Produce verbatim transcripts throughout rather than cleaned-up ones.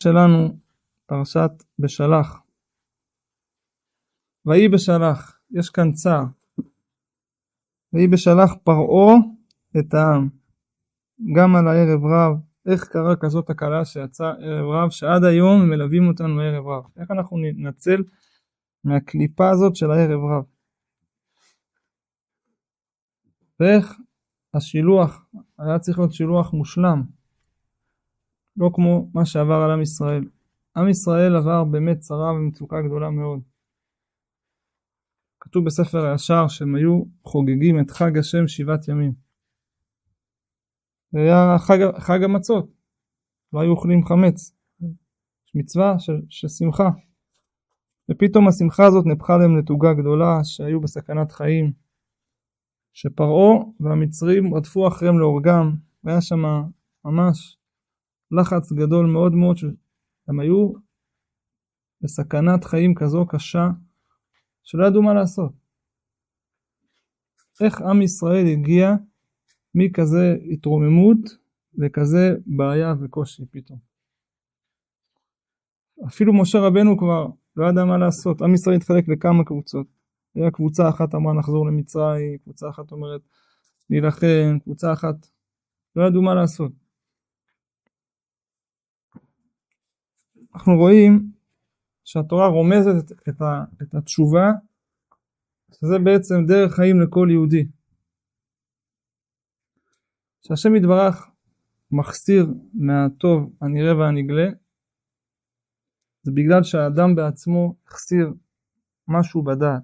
שלנו פרשת בשלח. ויהי בשלח, יש כאן צער. ויהי בשלח פרעה את העם, גם על הערב רב. איך קרה כזאת הקלה שיצא ערב רב, שעד היום מלווים אותנו ערב רב? איך אנחנו ננצל מהקליפה הזאת של הערב רב? ואיך השילוח, היה צריך להיות שילוח מושלם, לא כמו מה שעבר על עם ישראל. עם ישראל עבר באמת צרה ומצוקה גדולה מאוד. כתוב בספר הישר שהם היו חוגגים את חג השם שבעת ימים. זה היה חג, חג המצות. לא היו אוכלים חמץ. יש מצווה של, של שמחה. ופתאום השמחה הזאת נפחה להם לתוגה גדולה, שהיו בסכנת חיים. שפרעה והמצרים רדפו אחריהם להורגם. והיה שם ממש לחץ גדול מאוד מאוד. הם היו בסכנת חיים כזו קשה, שלא ידעו מה לעשות. איך עם ישראל הגיע מכזה התרוממות לכזה בעיה וקושי פתאום. אפילו משה רבנו כבר לא ידע מה לעשות. עם ישראל התחלק לכמה קבוצות. היה קבוצה אחת אמרה נחזור למצרים, קבוצה אחת אומרת להילחם, קבוצה אחת לא ידעו מה לעשות. אנחנו רואים שהתורה רומזת את, את, ה, את התשובה, שזה בעצם דרך חיים לכל יהודי. שהשם יתברך מחסיר מהטוב הנראה והנגלה, זה בגלל שהאדם בעצמו החסיר משהו בדעת.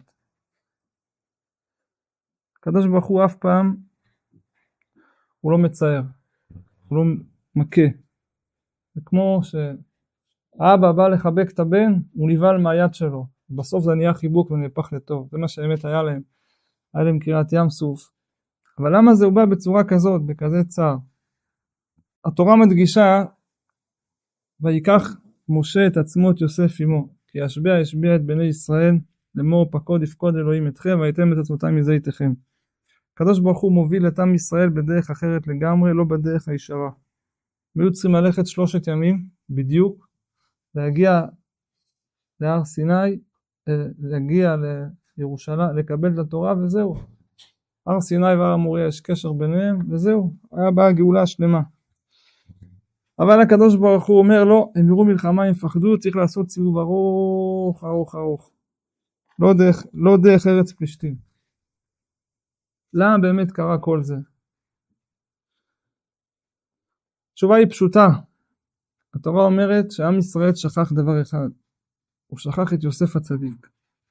הקדוש ברוך הוא אף פעם הוא לא מצער, הוא לא מכה. זה כמו שאבא בא לחבק את הבן, הוא נבהל מהיד שלו. בסוף זה נהיה חיבוק ונהפך לטוב. זה מה שהאמת היה להם. היה להם קריאת ים סוף. אבל למה זה הוא בא בצורה כזאת, בכזה צער? התורה מדגישה, ויקח משה את עצמות יוסף עמו, כי ישביע ישביע את בני ישראל, לאמור פקוד יפקוד אלוהים אתכם, ויתן את עצמותם מזיתכם. הקדוש ברוך הוא מוביל את עם ישראל בדרך אחרת לגמרי, לא בדרך הישרה. היו צריכים ללכת שלושת ימים, בדיוק, להגיע להר סיני, להגיע לירושלים, לקבל את התורה, וזהו. הר סיני והר המוריה יש קשר ביניהם, וזהו. היה באה גאולה שלמה. אבל הקדוש ברוך הוא אומר לו, הם יראו מלחמה, הם פחדו, צריך לעשות סיבוב ארוך, ארוך, ארוך. לא דרך, לא דרך ארץ פלישתים. למה באמת קרה כל זה? התשובה היא פשוטה. התורה אומרת שעם ישראל שכח דבר אחד. הוא שכח את יוסף הצדיק.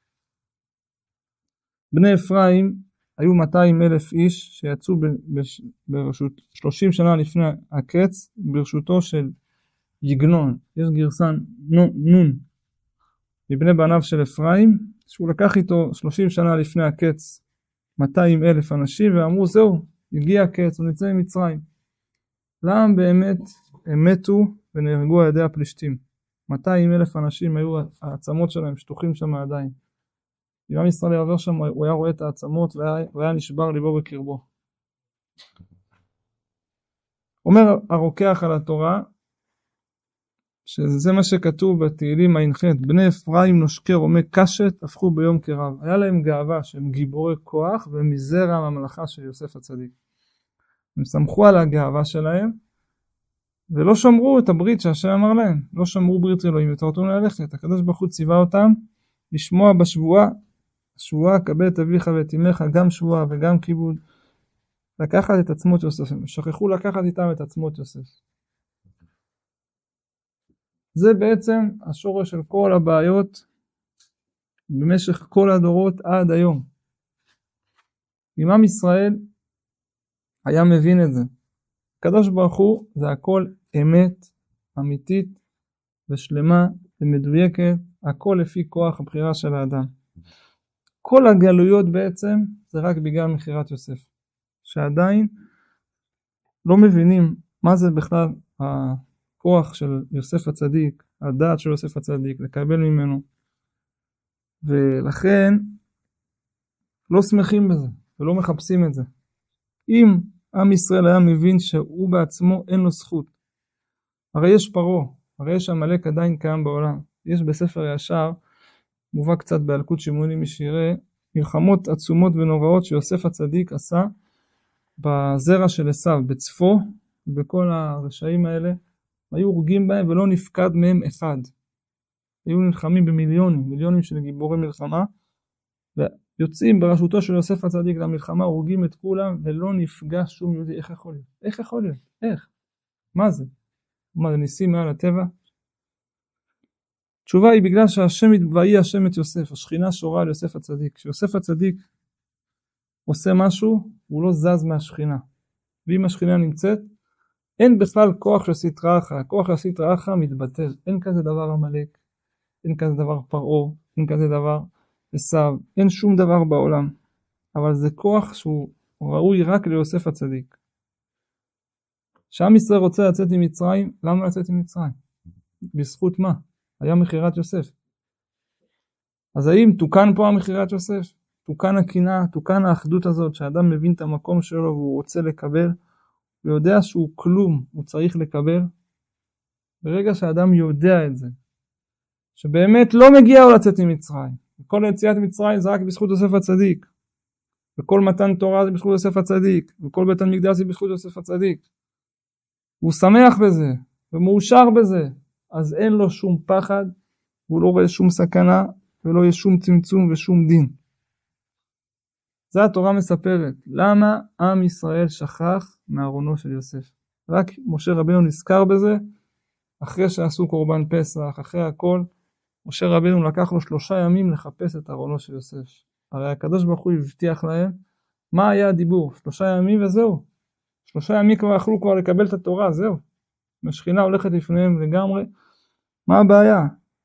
בני אפרים היו מאתיים אלף איש שיצאו ברשות שלושים שנה לפני הקץ ברשותו של יגנון. יש גרסן נון מבני בניו של אפרים שהוא לקח איתו שלושים שנה לפני הקץ מאתיים אלף אנשים ואמרו זהו, הגיע הקץ ונצא ממצרים. למה באמת הם מתו ונהרגו על ידי הפלישתים? מאתיים אלף אנשים היו, העצמות שלהם שטוחים שם עדיין. אם עם ישראל יעבר שם, הוא היה רואה את העצמות והוא היה נשבר ליבו בקרבו. אומר הרוקח על התורה, שזה מה שכתוב בתהילים ע"ח, בני אפרים נושקי רומי קשת הפכו ביום קרב. היה להם גאווה שהם גיבורי כוח ומזרע הממלכה של יוסף הצדיק. הם סמכו על הגאווה שלהם, ולא שמרו את הברית שהשם אמר להם. לא שמרו ברית אלוהים ותורתנו ללכת. הקדוש ברוך הוא ציווה אותם לשמוע בשבועה. השבועה קבל את אביך ואת אמך, גם שבועה וגם כיבוד. לקחת את עצמות יוסף. הם שכחו לקחת איתם את עצמות יוסף. זה בעצם השורש של כל הבעיות במשך כל הדורות עד היום. אם עם ישראל היה מבין את זה. הקדוש ברוך הוא זה הכל אמת, אמיתית ושלמה ומדויקת, הכל לפי כוח הבחירה של האדם. כל הגלויות בעצם זה רק בגלל מחירת יוסף, שעדיין לא מבינים מה זה בכלל הכוח של יוסף הצדיק, הדעת של יוסף הצדיק, לקבל ממנו, ולכן לא שמחים בזה ולא מחפשים את זה. אם עם ישראל היה מבין שהוא בעצמו אין לו זכות. הרי יש פרעה, הרי יש עמלק עדיין קיים בעולם. יש בספר ישר, מובא קצת באלקוט שמעוני מי שיראה, מלחמות עצומות ונוראות שיוסף הצדיק עשה בזרע של עשיו, בצפו, בכל הרשעים האלה, היו הורגים בהם ולא נפקד מהם אחד. היו נלחמים במיליונים, מיליונים של גיבורי מלחמה, ויוצאים בראשותו של יוסף הצדיק למלחמה, הורגים את כולם ולא נפגע שום יהודי. איך יכול להיות? איך יכול להיות? איך? מה זה? מה זה ניסים מעל הטבע? התשובה היא בגלל שהשם ויהי השם את יוסף, השכינה שורה על יוסף הצדיק. כשיוסף הצדיק עושה משהו, הוא לא זז מהשכינה. ואם השכינה נמצאת, אין בכלל כוח של סטרא אחרא. הכוח של סטרא אחרא מתבטל. אין כזה דבר עמלק, אין כזה דבר פרעה, אין כזה דבר עשיו, אין שום דבר בעולם. אבל זה כוח שהוא ראוי רק ליוסף הצדיק. כשעם ישראל רוצה לצאת ממצרים, למה לצאת ממצרים? בזכות מה? היה מכירת יוסף. אז האם תוקן פה המכירת יוסף? תוקן הקנאה, תוקן האחדות הזאת, שהאדם מבין את המקום שלו והוא רוצה לקבל, הוא יודע שהוא כלום, הוא צריך לקבל. ברגע שהאדם יודע את זה, שבאמת לא מגיע לו לצאת ממצרים, וכל יציאת מצרים זה רק בזכות יוסף הצדיק, וכל מתן תורה זה בזכות יוסף הצדיק, וכל בית המקדש זה בזכות יוסף הצדיק, הוא שמח בזה, ומאושר בזה, אז אין לו שום פחד, והוא לא רואה שום סכנה, ולא יהיה שום צמצום ושום דין. זה התורה מספרת. למה עם ישראל שכח מארונו של יוסף? רק משה רבנו נזכר בזה, אחרי שעשו קורבן פסח, אחרי הכל, משה רבנו לקח לו שלושה ימים לחפש את ארונו של יוסף. הרי הקדוש ברוך הוא הבטיח להם, מה היה הדיבור? שלושה ימים וזהו. שלושה ימים כבר יכלו כבר לקבל את התורה, זהו. השכינה הולכת לפניהם לגמרי. מה הבעיה?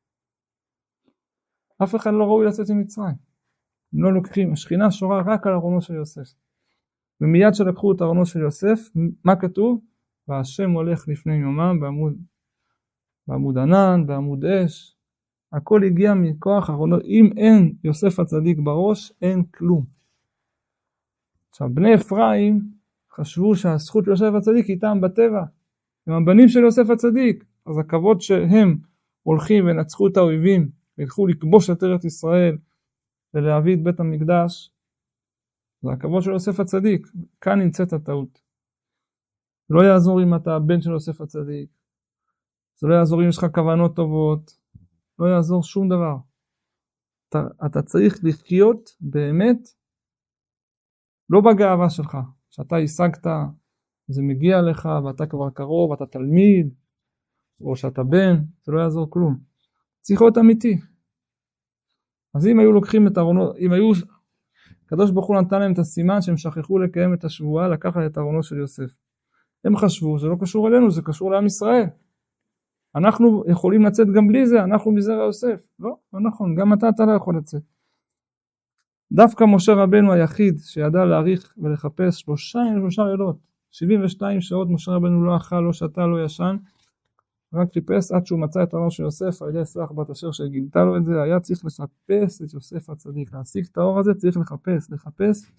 אף אחד לא ראוי לצאת ממצרים. הם לא לוקחים, השכינה שורה רק על ארונו של יוסף. ומיד שלקחו את ארונו של יוסף, מה כתוב? והשם הולך לפני יומם בעמוד, בעמוד ענן, בעמוד אש. הכל הגיע מכוח ארונו. אם אין יוסף הצדיק בראש, אין כלום. עכשיו, בני אפרים חשבו שהזכות ליוסף הצדיק איתם בטבע. הם הבנים של יוסף הצדיק. אז הכבוד שהם הולכים ונצחו את האויבים, וילכו לכבוש את ארץ ישראל, ולהביא את בית המקדש, זה הכבוד של יוסף הצדיק. כאן נמצאת הטעות. לא יעזור אם אתה הבן של יוסף הצדיק. זה לא יעזור אם יש לך כוונות טובות. לא יעזור שום דבר. אתה, אתה צריך לחיות באמת, לא בגאווה שלך. שאתה השגת, זה מגיע לך, ואתה כבר קרוב, אתה תלמיד, או שאתה בן, זה לא יעזור כלום. צריך להיות אמיתי. אז אם היו לוקחים את ארונו, אם היו, הקדוש ברוך הוא נתן להם את הסימן שהם שכחו לקיים את השבועה, לקחת את ארונו של יוסף. הם חשבו, זה לא קשור אלינו, זה קשור לעם ישראל. אנחנו יכולים לצאת גם בלי זה, אנחנו מזרע יוסף. לא, לא נכון, גם אתה, אתה לא יכול לצאת. דווקא משה רבנו היחיד שידע להעריך ולחפש שלושה שלושה לילות, שבעים ושתיים שעות משה רבנו לא אכל, לא שתה, לא ישן, רק חיפש עד שהוא מצא את ארונו של יוסף על ידי סרח בת אשר שגילתה לו את זה. היה צריך לחפש את יוסף הצדיק, להשיג את האור הזה צריך לחפש, לחפש.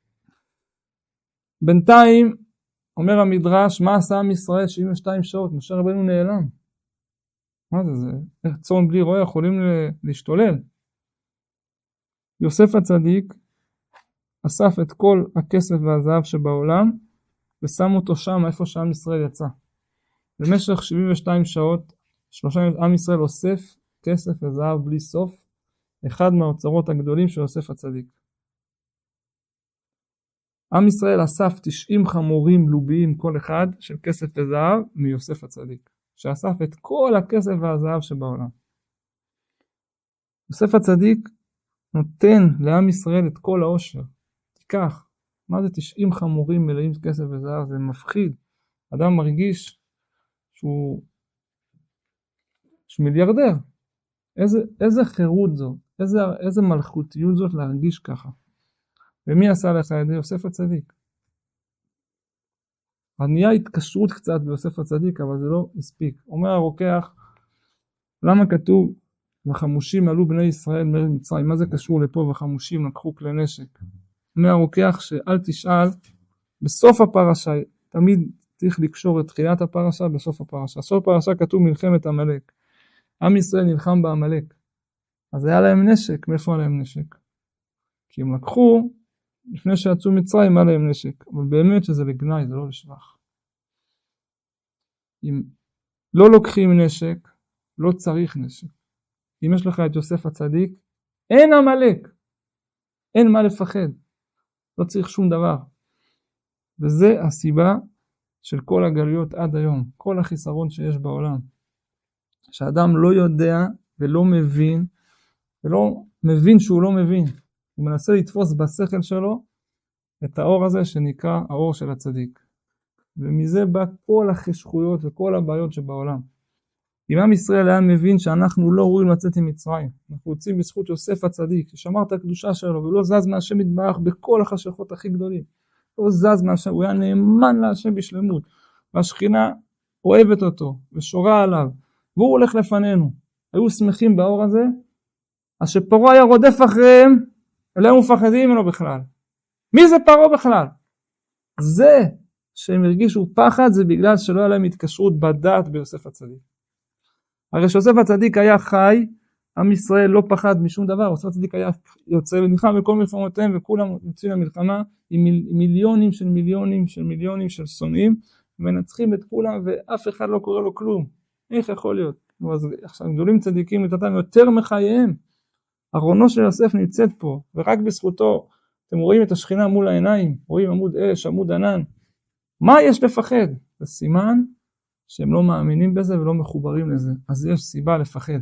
בינתיים אומר המדרש, מה עשה עם ישראל שבעים ושתיים שעות? משה רבנו נעלם. מה זה זה? איך צאן בלי רועה יכולים להשתולל? יוסף הצדיק אסף את כל הכסף והזהב שבעולם ושם אותו שם איפה שעם ישראל יצא. במשך שבעים ושתיים שעות שלושה עם ישראל אוסף כסף וזהב בלי סוף, אחד מהאוצרות הגדולים של יוסף הצדיק. עם ישראל אסף תשעים חמורים לוביים כל אחד של כסף וזהב מיוסף הצדיק, שאסף את כל הכסף והזהב שבעולם. יוסף הצדיק נותן לעם ישראל את כל העושר. תיקח, מה זה תשעים חמורים מלאים כסף וזהב? זה מפחיד. אדם מרגיש שהוא, שהוא מיליארדר. איזה, איזה חירות זאת, איזה, איזה מלכותיות זאת להרגיש ככה. ומי עשה לך את זה? יוסף הצדיק. אז נהיה התקשרות קצת ביוסף הצדיק, אבל זה לא הספיק. אומר הרוקח, למה כתוב וחמושים עלו בני ישראל מארץ מצרים? מה זה קשור לפה וחמושים לקחו כלי נשק? אומר הרוקח שאל תשאל, בסוף הפרשה תמיד צריך לקשור את תחילת הפרשה בסוף הפרשה. סוף הפרשה כתוב מלחמת עמלק. עם ישראל נלחם בעמלק. אז היה להם נשק. מאיפה היה להם נשק? כי הם לקחו, לפני שיצאו מצרים, היה להם נשק. אבל באמת שזה לגנאי, זה לא לשבח. אם לא לוקחים נשק, לא צריך נשק. אם יש לך את יוסף הצדיק, אין עמלק. אין מה לפחד. לא צריך שום דבר. וזה הסיבה של כל הגלויות עד היום. כל החיסרון שיש בעולם. שהאדם לא יודע ולא מבין, ולא מבין שהוא לא מבין. הוא מנסה לתפוס בשכל שלו את האור הזה שנקרא האור של הצדיק. ומזה בא כל החשכויות וכל הבעיות שבעולם. אם עם ישראל היה מבין שאנחנו לא ראויים לצאת עם מצרים, אנחנו יוצאים בזכות יוסף הצדיק, ששמר את הקדושה שלו ולא זז מהשם יתברך בכל החשכות הכי גדולים. לא זז מהשם, הוא היה נאמן להשם בשלמות. והשכינה אוהבת אותו ושורה עליו, והוא הולך לפנינו. היו שמחים באור הזה, אז שפרעה היה רודף אחריהם, אלה הם מפחדים ממנו בכלל. מי זה פרעה בכלל? זה שהם הרגישו פחד, זה בגלל שלא היה להם התקשרות בדעת ביוסף הצדיק. הרי שיוסף הצדיק היה חי, עם ישראל לא פחד משום דבר, יוסף הצדיק היה יוצא ונלחם בכל מלחמותיהם, וכולם יוצאים למלחמה עם מיליונים של מיליונים של מיליונים של שונאים, ומנצחים את כולם ואף אחד לא קורא לו כלום. איך יכול להיות? אז עכשיו גדולים צדיקים לטעתם יותר מחייהם. ארונו של יוסף נמצאת פה, ורק בזכותו אתם רואים את השכינה מול העיניים, רואים עמוד אש, עמוד ענן. מה יש לפחד? זה סימן שהם לא מאמינים בזה ולא מחוברים לזה. אז יש סיבה לפחד.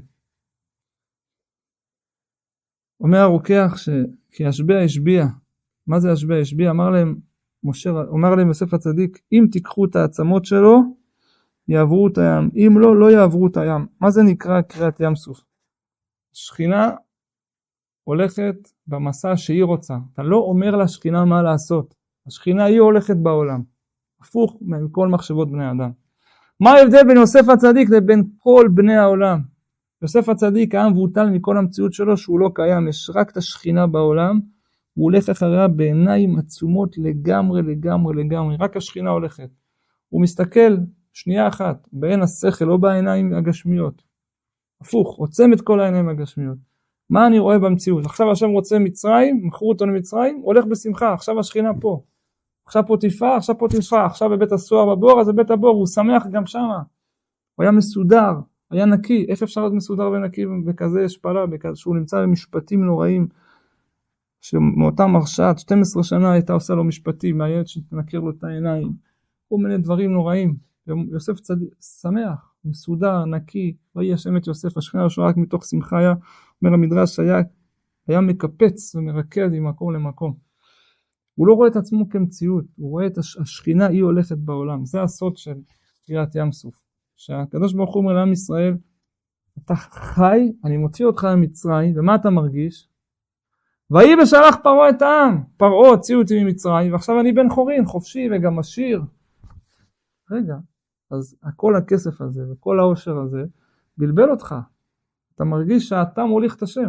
אומר הרוקח שכי ישביע ישביע. מה זה ישביע ישביע? אמר להם, משה, אומר להם יוסף הצדיק, אם תיקחו את העצמות שלו, יעברו את הים. אם לא, לא יעברו את הים. מה זה נקרא קריאת ים סוף? שכינה הולכת במסע שהיא רוצה. אתה לא אומר לשכינה מה לעשות. השכינה היא הולכת בעולם. הפוך מכל מחשבות בני האדם. מה ההבדל בין יוסף הצדיק לבין כל בני העולם? יוסף הצדיק היה מבוטל מכל המציאות שלו שהוא לא קיים. יש רק את השכינה בעולם. הוא הולך אחריה בעיניים עצומות לגמרי לגמרי לגמרי. רק השכינה הולכת. הוא מסתכל שנייה אחת בעין השכל, לא בעיניים הגשמיות. הפוך, עוצם את כל העיניים הגשמיות. מה אני רואה במציאות? עכשיו השם רוצה מצרים, מכרו אותו למצרים, הולך בשמחה, עכשיו השכינה פה. עכשיו פה תפעה, עכשיו פה תפעה, עכשיו בבית הסוהר בבור, אז בבית הבור, הוא שמח גם שמה. הוא היה מסודר, היה נקי. איך אפשר להיות מסודר ונקי בכזה השפלה, בכזה, שהוא נמצא במשפטים נוראים, שמאותה מרשעת, שתים עשרה שנה הייתה עושה לו משפטים, מהילד שתנקר לו את העיניים, כל מיני דברים נוראים. יוסף צדיק, שמח, מסודר, נקי, לא יהיה השם את יוסף, השכינה יושבה רק מתוך שמחה היה, אומר המדרש, היה, היה מקפץ ומרקד ממקום למקום. הוא לא רואה את עצמו כמציאות, הוא רואה את השכינה, היא הולכת בעולם. זה הסוד של קריאת ים סוף. שהקדוש ברוך הוא אומר לעם ישראל, אתה חי, אני מוציא אותך ממצרים, ומה אתה מרגיש? ויהי בשלח פרעה את העם, פרעה הוציאו אותי ממצרים, ועכשיו אני בן חורין, חופשי וגם עשיר. רגע, אז כל הכסף הזה וכל העושר הזה, בלבל אותך. אתה מרגיש שאתה מוליך את השם.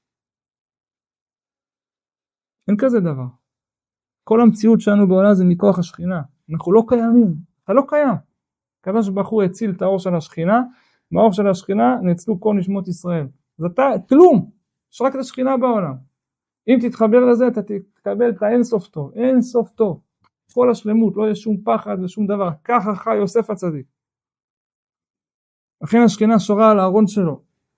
אין כזה דבר. כל המציאות שלנו בעולם זה מכוח השכינה. אנחנו לא קיימים. אתה לא קיים. הקדוש ברוך הוא הציל את האור של השכינה, מהאור של השכינה נצלו כל נשמות ישראל. אז אתה, כלום. יש רק את השכינה בעולם. אם תתחבר לזה, אתה תקבל את האין סוף טוב. אין סוף טוב. כל השלמות, לא יש שום פחד ושום דבר. ככה חי יוסף הצדיק. לכן השכינה שורה על הארון שלו.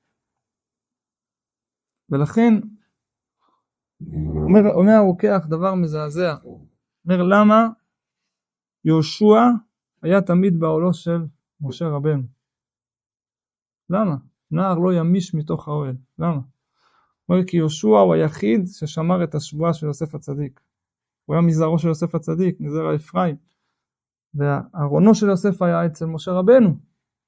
ולכן, אומר, אומר הרוקח דבר מזעזע. אומר למה יהושע היה תמיד בעולו של משה רבנו. למה? נער לא ימיש מתוך האוהל. למה? אומר כי יהושע הוא היחיד ששמר את השבועה של יוסף הצדיק. הוא היה מזרעו של יוסף הצדיק, מזרע אפרים. והארונו של יוסף היה אצל משה רבנו.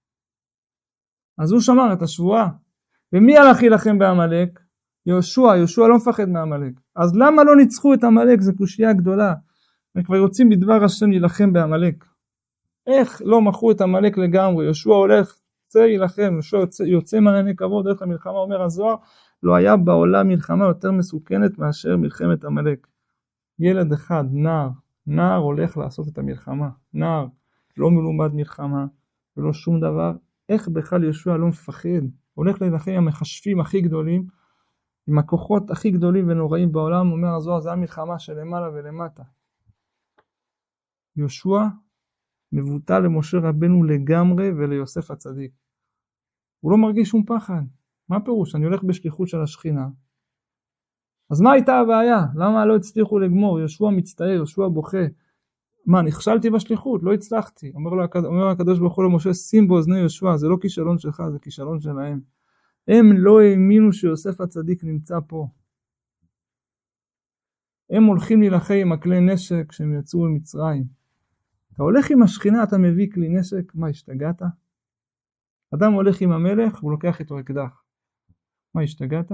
אז הוא שמר את השבועה. ומי הלך להילחם בעמלק? יהושע. יהושע לא מפחד מעמלק. אז למה לא ניצחו את עמלק? זו קושיה גדולה. הם כבר יוצאים בדבר השם להילחם בעמלק. איך לא מכרו את עמלק לגמרי? יהושע הולך, יוצא להילחם, יהושע יוצא, יוצא מענייני כבוד, דרך המלחמה, אומר הזוהר, לא היה בעולם מלחמה יותר מסוכנת מאשר מלחמת עמלק. ילד אחד, נער, נער הולך לעשות את המלחמה. נער, לא מלומד מלחמה, ולא שום דבר. איך בכלל יהושע לא מפחד? הולך להילחם עם המכשפים הכי גדולים, עם הכוחות הכי גדולים ונוראים בעולם, אומר הזוהר, זה המלחמה של למעלה ולמטה. יהושע מבוטל למשה רבנו לגמרי וליוסף הצדיק. הוא לא מרגיש שום פחד. מה פירוש? אני הולך בשליחות של השכינה. אז מה הייתה הבעיה? למה לא הצליחו לגמור? יהושע מצטער, יהושע בוכה. מה, נכשלתי בשליחות? לא הצלחתי. אומר לו, אומר הקדוש ברוך הוא למשה, שים באוזני יהושע, זה לא כישלון שלך, זה כישלון שלהם. הם לא האמינו שיוסף הצדיק נמצא פה. הם הולכים להילחם עם הכלי נשק כשהם יצאו ממצרים. אתה הולך עם השכינה, אתה מביא כלי נשק, מה, השתגעת? אדם הולך עם המלך, הוא לוקח איתו אקדח. מה, השתגעת?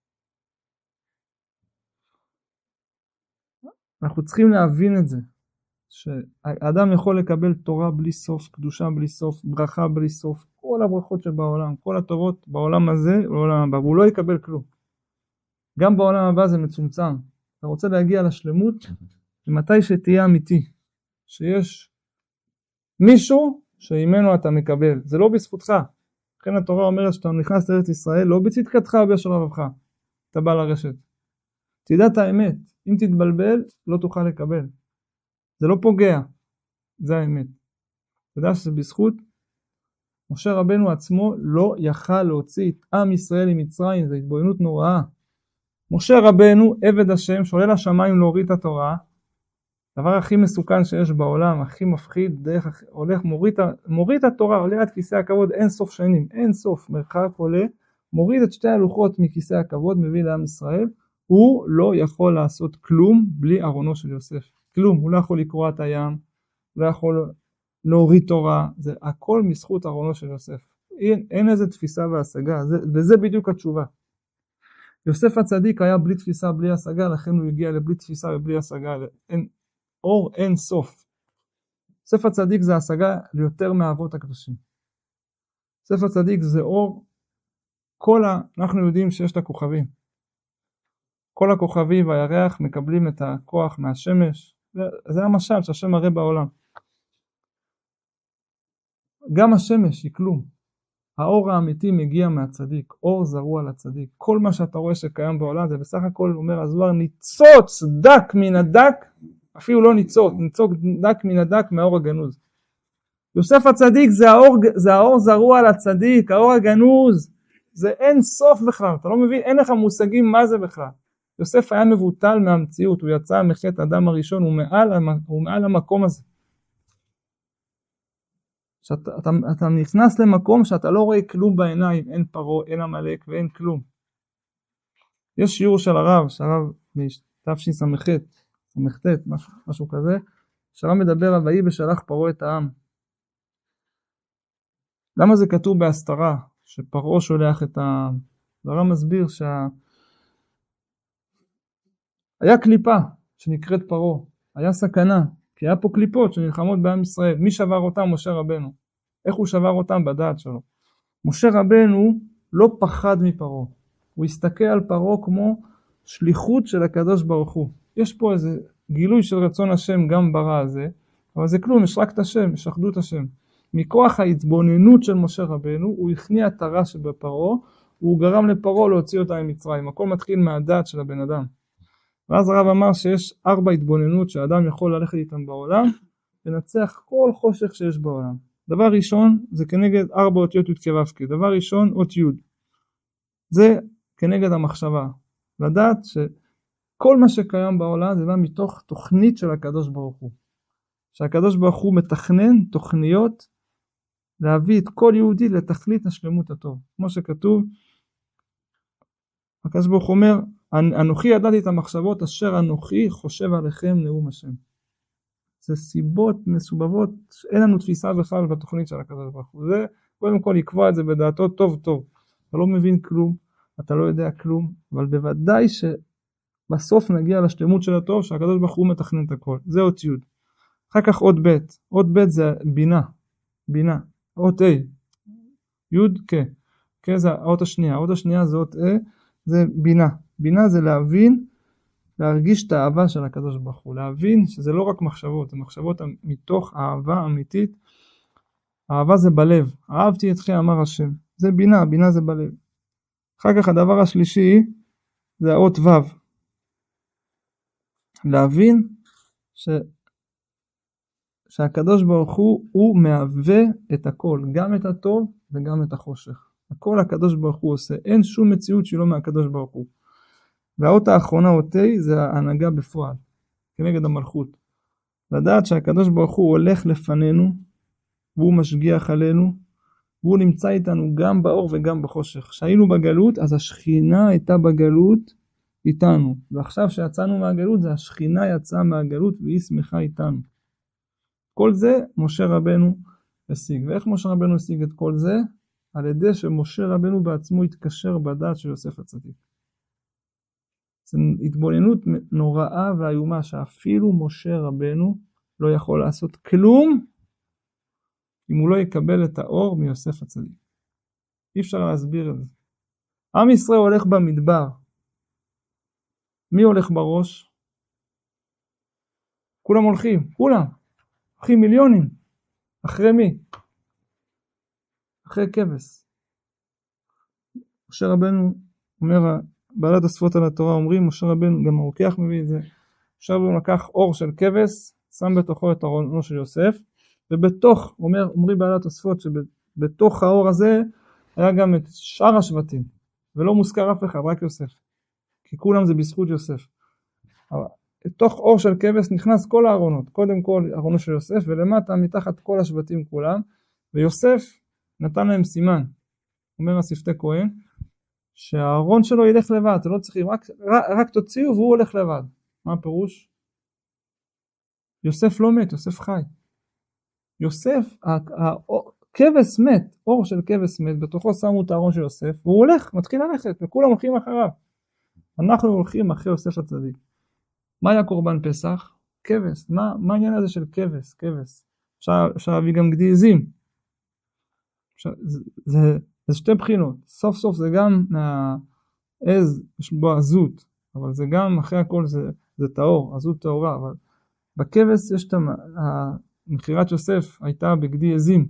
אנחנו צריכים להבין את זה, שהאדם יכול לקבל תורה בלי סוף, קדושה בלי סוף, ברכה בלי סוף, כל הברכות שבעולם, כל הטובות בעולם הזה ובעולם הבא, והוא לא יקבל כלום. גם בעולם הבא זה מצומצם. אתה רוצה להגיע לשלמות, ומתי שתהיה אמיתי, שיש מישהו שעימנו אתה מקבל, זה לא בזכותך. לכן התורה אומרת שאתה נכנס לארץ ישראל, לא בצדקתך או ביושר לבבך, אתה בא לרשת. תדע את האמת, אם תתבלבל לא תוכל לקבל. זה לא פוגע, זה האמת. תדע שזה בזכות, משה רבנו עצמו לא יכל להוציא את עם ישראל ממצרים, זו התבוננות נוראה. משה רבנו, עבד השם, שעולה לשמיים להוריד את התורה, הדבר הכי מסוכן שיש בעולם, הכי מפחיד, דרך, הולך, מוריד, מוריד את התורה, עולה עד כיסא הכבוד, אין סוף שנים, אין סוף, מרחק עולה, מוריד את שתי הלוחות מכיסא הכבוד, מביא לעם ישראל, הוא לא יכול לעשות כלום בלי ארונו של יוסף. כלום, הוא לא יכול לקרוע את הים, לא יכול להוריד תורה, זה הכל מזכות ארונו של יוסף. אין, אין איזה תפיסה והשגה, זה, וזה בדיוק התשובה. יוסף הצדיק היה בלי תפיסה, בלי השגה, לכן הוא הגיע לבלי תפיסה ובלי השגה, אין, אור אין סוף. יוסף הצדיק זה השגה ליותר מהאבות הקדושים. יוסף הצדיק זה אור, כל ה... אנחנו יודעים שיש את הכוכבים. כל הכוכבים והירח מקבלים את הכוח מהשמש, זה המשל שהשם מראה בעולם. גם השמש היא כלום. האור האמיתי מגיע מהצדיק, אור זרוע לצדיק. כל מה שאתה רואה שקיים בעולם זה בסך הכל אומר הזוהר, ניצוץ דק מן הדק, אפילו לא ניצוץ, ניצוץ דק מן הדק מהאור הגנוז. יוסף הצדיק זה האור, זה האור זרוע לצדיק, האור הגנוז, זה אין סוף בכלל, אתה לא מבין, אין לך מושגים מה זה בכלל. יוסף היה מבוטל מהמציאות, הוא יצא מחטא אדם הראשון, הוא מעל, הוא מעל המקום הזה. שאתה, אתה, אתה נכנס למקום שאתה לא רואה כלום בעיניים, אין פרעה, אין עמלק ואין כלום. יש שיעור של הרב, שהרב תשס"ח, ס"ט, משהו, משהו כזה, שהרב מדבר על ויהי בשלח פרעה את העם. למה זה כתוב בהסתרה, שפרעה שולח את העם? הרב מסביר שה... היה קליפה שנקראת פרעה, היה סכנה, כי היה פה קליפות שנלחמות בעם ישראל. מי שבר אותם? משה רבנו. איך הוא שבר אותם? בדעת שלו. משה רבנו לא פחד מפרעה, הוא הסתכל על פרעה כמו שליחות של הקדוש ברוך הוא. יש פה איזה גילוי של רצון השם גם ברע הזה, אבל זה כלום, יש רק את השם, יש אחדות השם. מכוח ההתבוננות של משה רבנו, הוא הכניע את הרע שבפרעה, והוא גרם לפרעה להוציא אותה ממצרים. הכל מתחיל מהדעת של הבן אדם. ואז הרב אמר שיש ארבע התבוננות שהאדם יכול ללכת איתם בעולם, לנצח כל חושך שיש בעולם. דבר ראשון, זה כנגד ארבע אותיות י' כו'. דבר ראשון, אות י'. זה כנגד המחשבה. לדעת שכל מה שקיים בעולם זה בא מתוך תוכנית של הקדוש ברוך הוא. שהקדוש ברוך הוא מתכנן תוכניות להביא את כל יהודי לתכלית השלמות הטוב. כמו שכתוב, הקדוש ברוך הוא אומר, אנוכי ידעתי את המחשבות אשר אנוכי חושב עליכם נאום השם. זה סיבות מסובבות, אין לנו תפיסה בכלל בתוכנית של הקדוש ברוך הוא. זה קודם כל לקבוע את זה בדעתו טוב טוב. אתה לא מבין כלום, אתה לא יודע כלום, אבל בוודאי שבסוף נגיע לשלמות של הטוב שהקדוש ברוך הוא מתכנן את הכל. זה אות י'. אחר כך אות ב'. אות ב' זה בינה. בינה. אות A. י' כ'. כ' זה האות השנייה. האות השנייה זה אות A. זה בינה. בינה זה להבין, להרגיש את האהבה של הקדוש ברוך הוא. להבין שזה לא רק מחשבות, זה מחשבות מתוך אהבה אמיתית אהבה זה בלב, אהבתי אתכם אמר השם, זה בינה, בינה זה בלב. אחר כך הדבר השלישי זה האות ו', להבין ש... שהקדוש ברוך הוא הוא מהווה את הכל, גם את הטוב וגם את החושך. הכל הקדוש ברוך הוא עושה, אין שום מציאות שלא מהקדוש ברוך הוא. והאות האחרונה אותי זה ההנהגה בפועל, כנגד המלכות. לדעת שהקדוש ברוך הוא הולך לפנינו, והוא משגיח עלינו, והוא נמצא איתנו גם באור וגם בחושך. כשהיינו בגלות, אז השכינה הייתה בגלות איתנו. ועכשיו שיצאנו מהגלות, זה השכינה יצאה מהגלות והיא שמחה איתנו. כל זה משה רבנו השיג. ואיך משה רבנו השיג את כל זה? על ידי שמשה רבנו בעצמו התקשר בדעת של יוסף הצדיק. זו התבוננות נוראה ואיומה שאפילו משה רבנו לא יכול לעשות כלום אם הוא לא יקבל את האור מיוסף הצדיק. אי אפשר להסביר את זה. עם ישראל הולך במדבר. מי הולך בראש? כולם הולכים, כולם. הולכים מיליונים. אחרי מי? אחרי כבש. משה רבנו אומר, בעלת השפות על התורה אומרים, משה רבנו, גם הרוקח מביא את זה, משה רבנו לקח אור של כבש, שם בתוכו את ארונו של יוסף, ובתוך, אומר, אומרי בעלת השפות, שבתוך האור הזה היה גם את שאר השבטים, ולא מוזכר אף אחד, רק יוסף, כי כולם זה בזכות יוסף. בתוך אור של כבש נכנס כל הארונות, קודם כל ארונו של יוסף, ולמטה מתחת כל השבטים כולם, ויוסף נתן להם סימן, אומר השפתי כהן, שהארון שלו ילך לבד, לא צריכים, רק, רק, רק תוציאו והוא הולך לבד. מה הפירוש? יוסף לא מת, יוסף חי. יוסף, הכבש מת, אור של כבש מת, בתוכו שמו את הארון של יוסף, והוא הולך, מתחיל ללכת, וכולם הולכים אחריו. אנחנו הולכים אחרי יוסף הצדיק. מה היה קורבן פסח? כבש. מה, מה העניין הזה של כבש? כבש. אפשר, אפשר להביא גם גדי עזים. אפשר, זה, זה, זה שתי בחינות. סוף סוף זה גם העז, יש בו עזות, אבל זה גם אחרי הכל זה, זה טהור, עזות טהורה, אבל בכבש יש את המכירת יוסף הייתה בגדי עזים.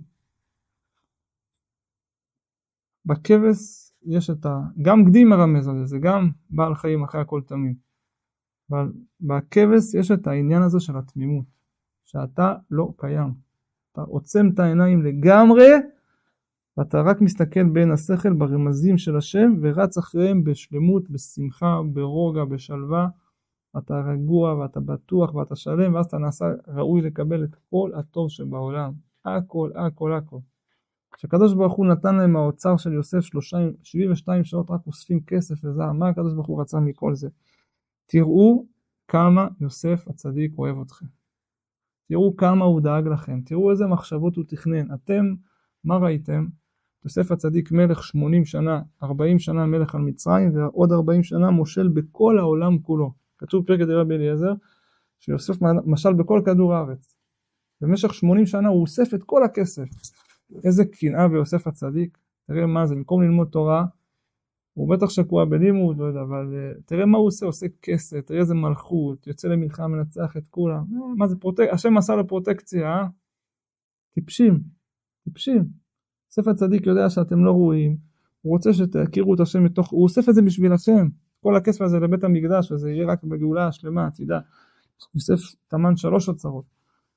בכבש יש את ה... גם גדי מרמז על זה, זה גם בעל חיים אחרי הכל תמים. אבל בכבש יש את העניין הזה של התמימות, שאתה לא קיים. אתה עוצם את העיניים לגמרי, ואתה רק מסתכל בין השכל ברמזים של השם, ורץ אחריהם בשלמות, בשמחה, ברוגע, בשלווה. אתה רגוע ואתה בטוח ואתה שלם, ואז אתה נעשה ראוי לקבל את כל הטוב שבעולם. הכל, הכל, הכל. כשהקדוש ברוך הוא נתן להם האוצר של יוסף שבעים ושתיים שעות רק אוספים כסף וזהב, מה הקדוש ברוך הוא רצה מכל זה? תראו כמה יוסף הצדיק אוהב אתכם. תראו כמה הוא דאג לכם. תראו איזה מחשבות הוא תכנן. אתם, מה ראיתם? יוסף הצדיק מלך שמונים שנה, ארבעים שנה מלך על מצרים, ועוד ארבעים שנה מושל בכל העולם כולו. כתוב פרק רבי אליעזר, שיוסף משל בכל כדור הארץ. במשך שמונים שנה הוא אוסף את כל הכסף. איזה קנאה ביוסף הצדיק. תראה מה זה, במקום ללמוד תורה, הוא בטח שקוע בלימוד, לא יודע, אבל תראה מה הוא עושה, עושה כסף, תראה איזה מלכות, יוצא למלחמה, מנצח את כולם. מה זה פרוטק... השם עשה לו פרוטקציה, אה? טיפשים, טיפשים. יוסף הצדיק יודע שאתם לא רואים, הוא רוצה שתכירו את השם מתוך, הוא אוסף את זה בשביל השם. כל הכסף הזה לבית המקדש, וזה יהיה רק בגאולה השלמה, תדע. יוסף תמן שלוש אוצרות.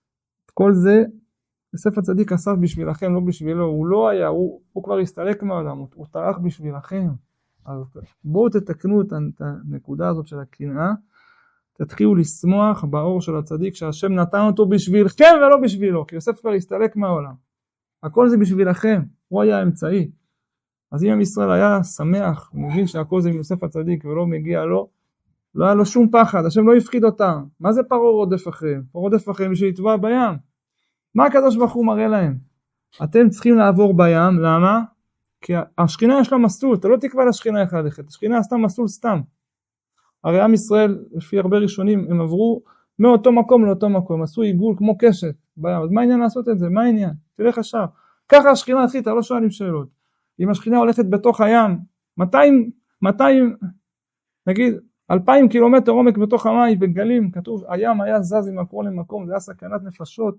כל זה, יוסף הצדיק אסף בשבילכם, לא בשבילו, הוא לא היה, הוא, הוא כבר הסתלק מהעולם, הוא, הוא טרח בשבילכם. אז בואו תתקנו את הנקודה הזאת של הקנאה, תתחילו לשמוח באור של הצדיק, שהשם נתן אותו בשבילכם ולא בשבילו, כי יוסף כבר הסתלק מהעולם. הכל זה בשבילכם, הוא היה אמצעי. אז אם עם ישראל היה שמח, הוא מבין שהכל זה מיוסף הצדיק ולא מגיע לו, לא היה לו שום פחד, השם לא יפחיד אותם. מה זה פרעה רודף אחריהם? פרעה רודף אחריהם בשביל לטבוע בים. מה הקדוש ברוך הוא מראה להם? אתם צריכים לעבור בים, למה? כי השכינה יש לה מסלול, אתה לא תקבע לשכינה איך ללכת, השכינה עשתה מסלול סתם. הרי עם ישראל, לפי הרבה ראשונים, הם עברו מאותו מקום לאותו מקום, עשו עיגול כמו קשת בים. אז מה העניין לעשות את זה? מה העניין? תלך ישר. ככה השכינה התחילה, אתה לא שואלים שאלות. אם השכינה הולכת בתוך הים, מאתיים, מאתיים, נגיד, אלפיים קילומטר עומק בתוך המים וגלים, כתוב, הים היה זז ממקום למקום, זה היה סכנת נפשות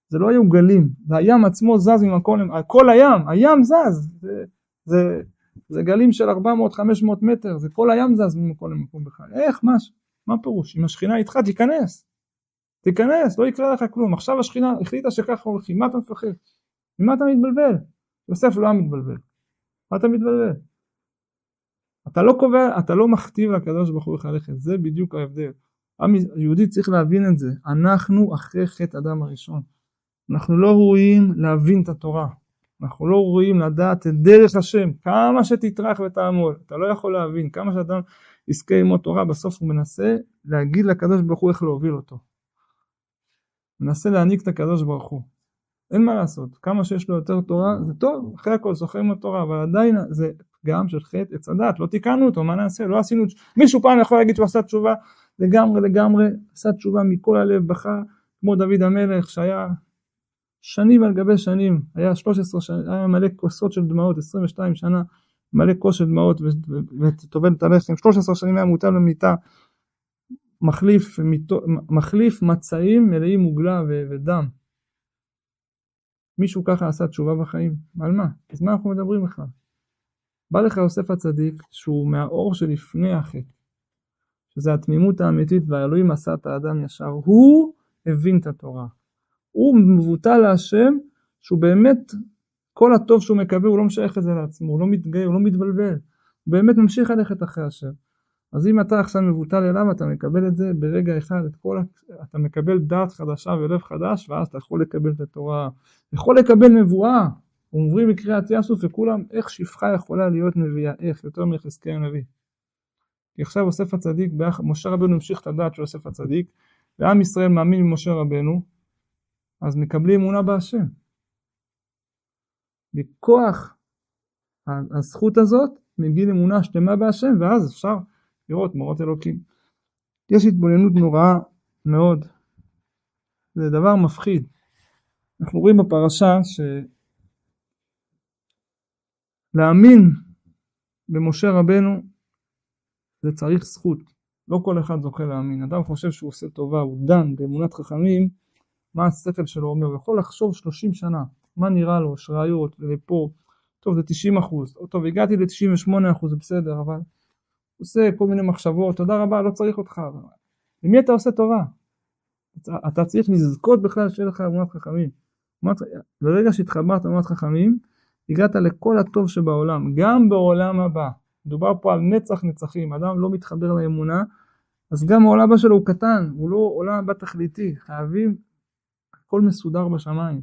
זה לא היו גלים, זה הים עצמו זז ממקום, כל הים, הים זז, זה, זה, זה גלים של ארבע מאות חמש מאות מטר, זה כל הים זז ממקום למקום בכלל. איך, מה, מה פירוש? אם השכינה איתך, תיכנס, תיכנס, לא יקרה לך כלום. עכשיו השכינה החליטה שככה הולכים, מה אתה מפחד? ממה אתה מתבלבל? יוסף לא היה מתבלבל. מה אתה מתבלבל? אתה לא קובע, אתה לא מכתיב לקדוש ברוך הוא איך ללכת, זה בדיוק ההבדל. היהודי צריך להבין את זה, אנחנו אחרי חטא אדם הראשון. אנחנו לא רואים להבין את התורה, אנחנו לא רואים לדעת את דרך השם, כמה שתטרח ותעמול, אתה לא יכול להבין, כמה שאדם יזכה ללמוד תורה, בסוף הוא מנסה להגיד לקדוש ברוך הוא איך להוביל אותו, מנסה להעניק את הקדוש ברוך הוא, אין מה לעשות, כמה שיש לו יותר תורה, זה טוב, אחרי הכל זוכרים לתורה, אבל עדיין זה גם של חטא עץ הדת, לא תיקנו אותו, מה נעשה, לא עשינו, מישהו פעם יכול להגיד שהוא עשה תשובה, לגמרי לגמרי, עשה תשובה מכל הלב, בכה, כמו דוד המלך שהיה שנים על גבי שנים, היה שלוש עשרה שנים, היה מלא כוסות של דמעות, עשרים ושתיים שנה, מלא כוס של דמעות, וטובל את הלחם, שלוש עשרה שנים היה מוטל במיטה, מחליף, מחליף מצעים מלאים מוגלה ודם. מישהו ככה עשה תשובה בחיים, על מה? אז מה אנחנו מדברים בכלל? בא לך יוסף הצדיק, שהוא מהאור שלפני החטא, שזה התמימות האמיתית, והאלוהים עשה את האדם ישר, הוא הבין את התורה. הוא מבוטל להשם, שהוא באמת, כל הטוב שהוא מקבל, הוא לא משייך את זה לעצמו, הוא לא מתגאה, הוא לא מתבלבל, הוא באמת ממשיך ללכת אחרי השם. אז אם אתה עכשיו מבוטל אליו, אתה מקבל את זה ברגע אחד, את כל, אתה מקבל דעת חדשה ולב חדש, ואז אתה יכול לקבל את התורה, יכול לקבל נבואה, אומרים בקריאת יאסוף וכולם, איך שפחה יכולה להיות נביאה, איך, יותר מיחזקאל הנביא. כי עכשיו יוסף הצדיק, משה רבנו המשיך את הדעת של יוסף הצדיק, ועם ישראל מאמין ממשה רבנו, אז מקבלים אמונה בהשם. בכוח הזכות הזאת, מגיעים אמונה שלמה בהשם, ואז אפשר לראות מורות אלוקים. יש התבוננות נוראה מאוד. זה דבר מפחיד. אנחנו רואים בפרשה שלהאמין במשה רבנו, זה צריך זכות. לא כל אחד זוכה להאמין. אדם חושב שהוא עושה טובה, הוא דן באמונת חכמים, מה השכל שלו אומר, הוא יכול לחשוב שלושים שנה, מה נראה לו, שראיות, ופה, טוב זה תשעים אחוז, טוב הגעתי ל-תשעים ושמונה אחוז, זה בסדר, אבל עושה כל מיני מחשבות, תודה רבה, לא צריך אותך, למי אתה עושה טובה? אתה צריך לזכות בכלל שיהיה לך אמונת חכמים, ברגע שהתחברת אמונת חכמים, הגעת לכל הטוב שבעולם, גם בעולם הבא, מדובר פה על נצח נצחים, אדם לא מתחבר לאמונה, אז גם העולם הבא שלו הוא קטן, הוא לא עולם הבא תכליתי, חייבים, הכל מסודר בשמיים.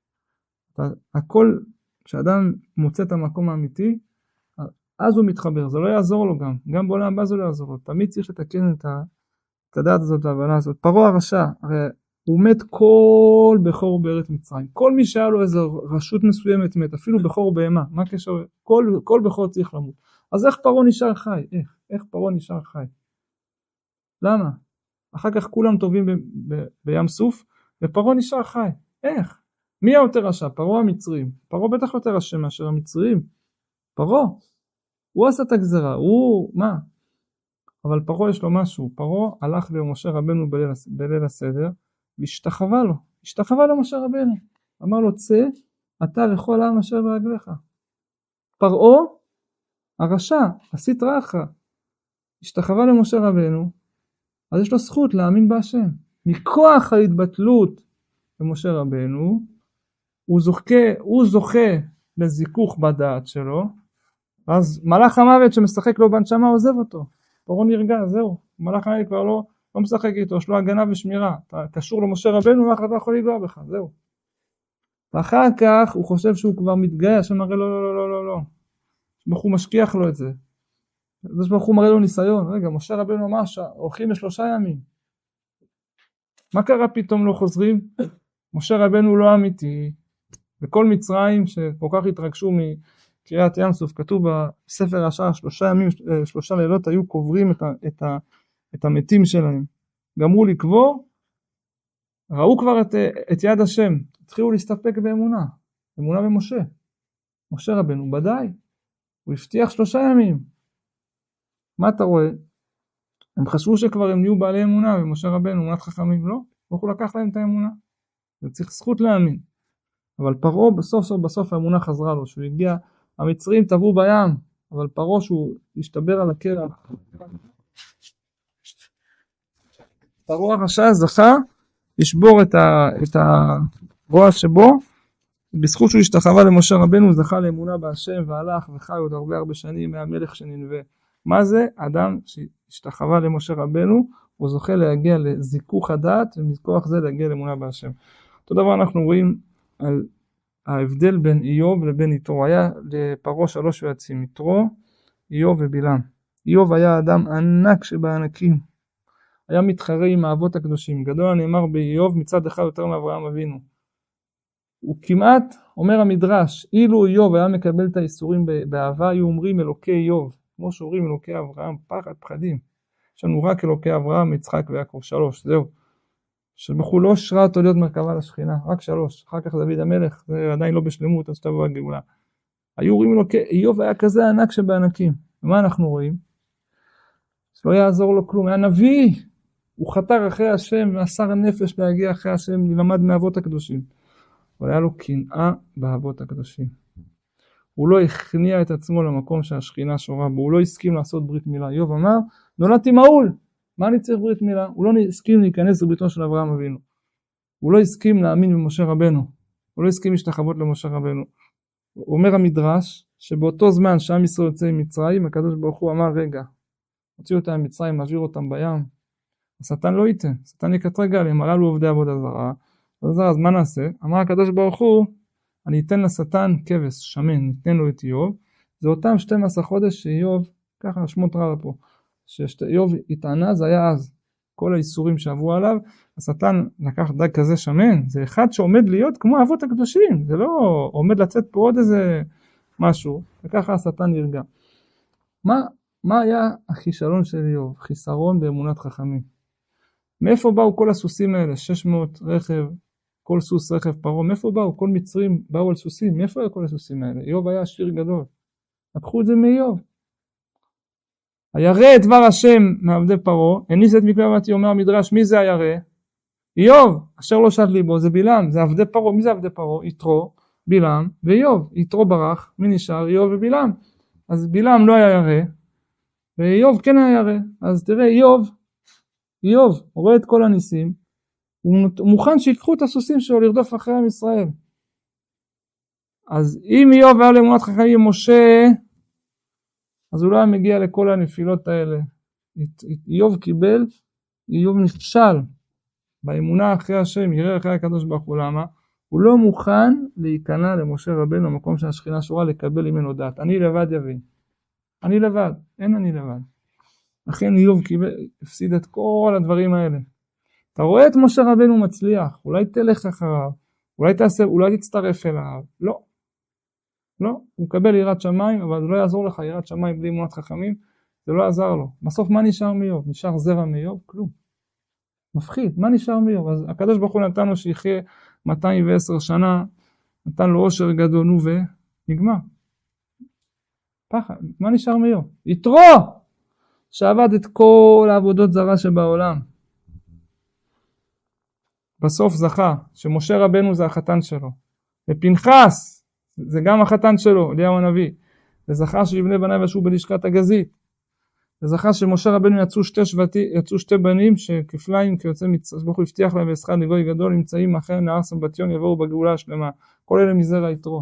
הכל, כשאדם מוצא את המקום האמיתי, אז הוא מתחבר, זה לא יעזור לו גם, גם בעולם הבא זה לא יעזור לו, תמיד צריך לתקן את, ה, את הדעת הזאת וההבנה הזאת. פרעה הרשע, הרי הוא מת כל בכור בארץ מצרים, כל מי שהיה לו איזו רשות מסוימת מת, אפילו בכור בהמה, מה הקשר? כל, כל בכור צריך למות. אז איך פרעה נשאר חי? איך? איך פרעה נשאר חי? למה? אחר כך כולם טובים ב, ב, בים סוף, ופרעה נשאר חי. איך? מי היותר רשע? פרעה המצרים. פרעה בטח יותר רשע מאשר המצרים. פרעה. הוא עשה את הגזרה. הוא, מה? אבל פרעה יש לו משהו. פרעה הלך למשה רבנו בליל, בליל הסדר, והשתחווה לו. השתחווה למשה רבנו. אמר לו, צא, אתה וכל העם אשר ברגליך. פרעה, הרשע, עשית רעך. השתחווה למשה רבנו, אז יש לו זכות להאמין בהשם. מכוח ההתבטלות למשה רבנו, הוא זוכה, הוא זוכה לזיכוך בדעת שלו, אז מלאך המוות שמשחק לו בנשמה עוזב אותו. פרעה נרגע, זהו. מלאך המוות כבר לא, לא משחק איתו, יש לו הגנה ושמירה. אתה קשור למשה רבנו, ואחר אתה יכול לגוע בך, זהו. ואחר כך הוא חושב שהוא כבר מתגאה, השם מראה לו, לא, לא, לא, לא, לא. ברוך הוא משכיח לו את זה. אז ברוך הוא מראה לו ניסיון. רגע, משה רבנו אמר שהולכים לשלושה ימים. מה קרה פתאום לא חוזרים? משה רבנו לא אמיתי. וכל מצרים שכל כך התרגשו מקריאת ים סוף, כתוב בספר השער, שלושה ימים, שלושה לילות היו קוברים את, ה, את, ה, את המתים שלהם. גמרו לקבור, ראו כבר את, את יד השם, התחילו להסתפק באמונה, אמונה במשה. משה רבנו בדי, הוא הבטיח שלושה ימים. מה אתה רואה? הם חשבו שכבר הם נהיו בעלי אמונה, ומשה רבנו, אמונת חכמים, לא, הוא לקח להם את האמונה. זה צריך זכות להאמין. אבל פרעה בסוף סוף בסוף האמונה חזרה לו, שהוא הגיע, המצרים טבעו בים, אבל פרעה שהוא השתבר על הקרח. פרעה הרשע זכה לשבור את, ה, את הרוע שבו, בזכות שהוא השתחווה למשה רבנו, הוא זכה לאמונה בהשם והלך וחי עוד הרבה הרבה שנים מהמלך שננבא. מה זה? אדם שהשתחווה למשה רבנו, הוא זוכה להגיע לזיכוך הדעת, ומכוח זה להגיע לאמונה בהשם. אותו דבר אנחנו רואים על ההבדל בין איוב לבין יתרו. היה לפרעה שלוש יועצים, יתרו, איוב ובלעם. איוב היה אדם ענק שבענקים. היה מתחרה עם האבות הקדושים. גדול הנאמר באיוב מצד אחד יותר מאברהם אבינו. הוא כמעט, אומר המדרש, אילו איוב היה מקבל את האיסורים באהבה, היו אומרים אלוקי איוב, כמו שאומרים אלוקי אברהם, פחד פחדים. יש לנו רק אלוקי אברהם, יצחק ויעקב, שלוש, זהו. שבחו לא שרה אותו להיות מרכבה לשכינה, רק שלוש. אחר כך דוד המלך, זה עדיין לא בשלמות, אז שתבוא הגאולה. היו אומרים אלוקי, איוב היה כזה ענק שבענקים. ומה אנחנו רואים? שלא יעזור לו כלום, היה נביא. הוא חתר אחרי השם, ומסר נפש להגיע אחרי השם, למד מאבות הקדושים. אבל היה לו קנאה באבות הקדושים. הוא לא הכניע את עצמו למקום שהשכינה שורה בו, הוא לא הסכים לעשות ברית מילה. איוב אמר, נולדתי מעול, מה אני צריך ברית מילה? הוא לא הסכים להיכנס לביתו של אברהם אבינו. הוא לא הסכים להאמין במשה רבנו. הוא לא הסכים להשתחוות למשה רבנו. הוא אומר המדרש, שבאותו זמן שעם ישראל יוצא ממצרים, הקדוש ברוך הוא אמר, רגע, הוציא אותם ממצרים, מעביר אותם בים. השטן לא ייתן, השטן יקטרג עליהם, הרע לו עובדי עבודה זרה. אז מה נעשה? אמר הקדוש ברוך הוא, אני אתן לשטן כבש שמן, ניתן לו את איוב. זה אותם שתים עשרה חודש שאיוב, ככה שמות רע פה, שאיוב התענה, זה היה אז. כל האיסורים שעברו עליו, השטן לקח דג כזה שמן, זה אחד שעומד להיות כמו האבות הקדושים, זה לא עומד לצאת פה עוד איזה משהו, וככה השטן נרגע. מה, מה היה הכישלון של איוב? חיסרון באמונת חכמים. מאיפה באו כל הסוסים האלה? שש מאות רכב, כל סוס רכב פרעה, מאיפה באו? כל מצרים באו על סוסים, מאיפה היו כל הסוסים האלה? איוב היה עשיר גדול. לקחו את זה מאיוב. הירא את דבר השם מעבדי פרעה, הניס את מקלבתי, אומר המדרש, מי זה הירא? איוב, אשר לא שת ליבו, זה בלעם, זה עבדי פרעה. מי זה עבדי פרעה? יתרו, בלעם ואיוב. יתרו ברח, מי נשאר? איוב ובלעם. אז בלעם לא היה ירא, ואיוב כן היה ירא. אז תראה, איוב, איוב, הוא רואה את כל הניסים, הוא מוכן שיקחו את הסוסים שלו לרדוף אחרי עם ישראל. אז אם איוב היה לאמונת חכמים משה, אז הוא לא היה מגיע לכל הנפילות האלה. איוב קיבל, איוב נכשל באמונה אחרי השם, יראה אחרי הקדוש ברוך הוא. למה? הוא לא מוכן להיכנע למשה רבנו במקום שהשכינה שורה, לקבל ממנו דעת. אני לבד יבין. אני לבד, אין אני לבד. לכן איוב קיבל, הפסיד את כל הדברים האלה. אתה רואה את משה רבנו מצליח, אולי תלך אחריו, אולי תעשה, אולי תצטרף אליו. לא. לא, הוא מקבל יראת שמיים, אבל זה לא יעזור לך יראת שמיים בלי אמונת חכמים, זה לא יעזר לו. בסוף מה נשאר מאיוב? נשאר זרע מאיוב? כלום. מפחיד, מה נשאר מאיוב? אז הקדוש ברוך הוא נתן לו שיחיה מאתיים ועשר שנה, נתן לו עושר גדול, נו ונגמר. פחד, מה נשאר מאיוב? יתרו! שעבד את כל העבודות זרה שבעולם. בסוף זכה, שמשה רבנו זה החתן שלו. ופנחס, זה גם החתן שלו, אליהו הנביא. וזכה שיבנה בניו ישבו בלשכת הגזית. וזכה שמשה רבנו יצאו שתי שבטי, יצאו שתי בנים שכפליים כיוצא מצרים, ברוך הוא הבטיח להם ואסחד לגוי גדול, נמצאים אחרי נהר סמבטיון, יבואו בגאולה השלמה. כל אלה מזרע יתרו.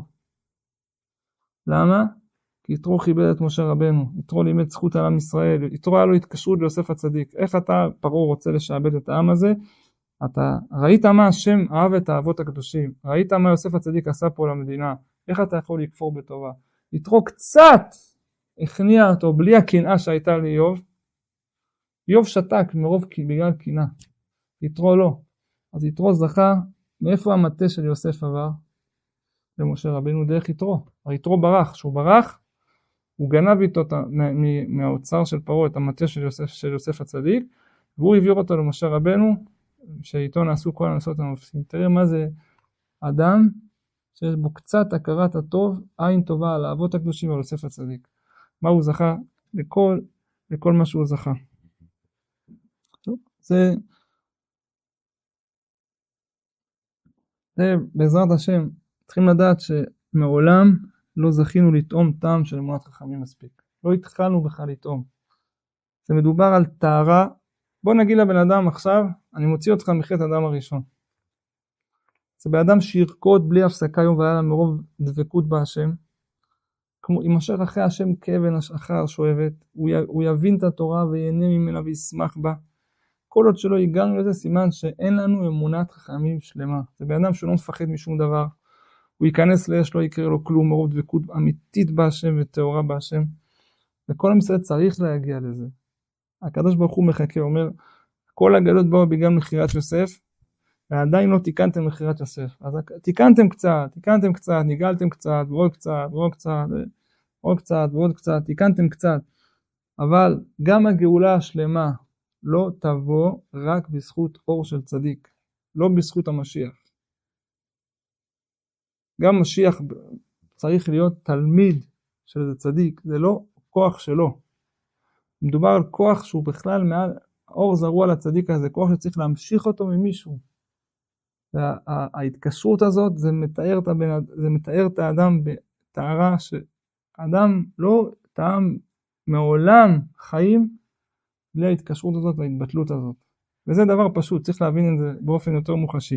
למה? כי יתרו כיבד את משה רבנו, יתרו לימד זכות על עם ישראל, יתרו היה לו התקשרות ליוסף הצדיק. איך אתה, פרעה, רוצה לשעבד את העם הזה? אתה ראית מה השם אהב את האבות הקדושים, ראית מה יוסף הצדיק עשה פה למדינה, איך אתה יכול לכפור בטובה? יתרו קצת הכניע אותו בלי הקנאה שהייתה לאיוב. איוב שתק מרוב בגלל קנאה, יתרו לא. אז יתרו זכה. מאיפה המטה של יוסף עבר? למשה רבנו דרך יתרו. יתרו ברח, שהוא ברח הוא גנב איתו מהאוצר של פרעה את המטה של יוסף, של יוסף הצדיק, והוא העביר אותו למשה רבנו, שאיתו נעשו כל הנסות המפסים. תראה מה זה אדם שיש בו קצת הכרת הטוב, עין טובה על האבות הקדושים ועל יוסף הצדיק. מה הוא זכה? לכל, לכל מה שהוא זכה. טוב, זה זה בעזרת השם, צריכים לדעת שמעולם לא זכינו לטעום טעם של אמונת חכמים מספיק. לא התחלנו בכלל לטעום. זה מדובר על טהרה. בוא נגיד לבן אדם עכשיו, אני מוציא אותך מחטא אדם הראשון. זה באדם שירקוד בלי הפסקה יום ולילה מרוב דבקות בהשם. כמו יימשך אחרי השם כאבן אחר שואבת, הוא, י, הוא יבין את התורה ויהנה ממנה וישמח בה. כל עוד שלא הגענו לזה סימן שאין לנו אמונת חכמים שלמה. זה באדם שהוא לא מפחד משום דבר. הוא ייכנס לאש, לא יקרה לו כלום, מרוב דבקות אמיתית בהשם וטהורה בהשם. וכל עם ישראל צריך להגיע לזה. הקדוש ברוך הוא מחכה, אומר, כל הגלות באו בגלל מכירת יוסף, ועדיין לא תיקנתם מכירת יוסף. אז תיקנתם קצת, תיקנתם קצת, ניגלתם קצת, ועוד קצת, ועוד קצת, ועוד קצת, ועוד קצת, תיקנתם קצת. אבל גם הגאולה השלמה לא תבוא רק בזכות אור של צדיק, לא בזכות המשיח. גם משיח צריך להיות תלמיד של איזה צדיק, זה לא כוח שלו. מדובר על כוח שהוא בכלל מעל, האור זרוע לצדיק הזה, כוח שצריך להמשיך אותו ממישהו. וההתקשרות הזאת זה מתאר את, הבן, זה מתאר את האדם בטהרה שאדם לא טעם מעולם חיים בלי ההתקשרות הזאת וההתבטלות הזאת. וזה דבר פשוט, צריך להבין את זה באופן יותר מוחשי.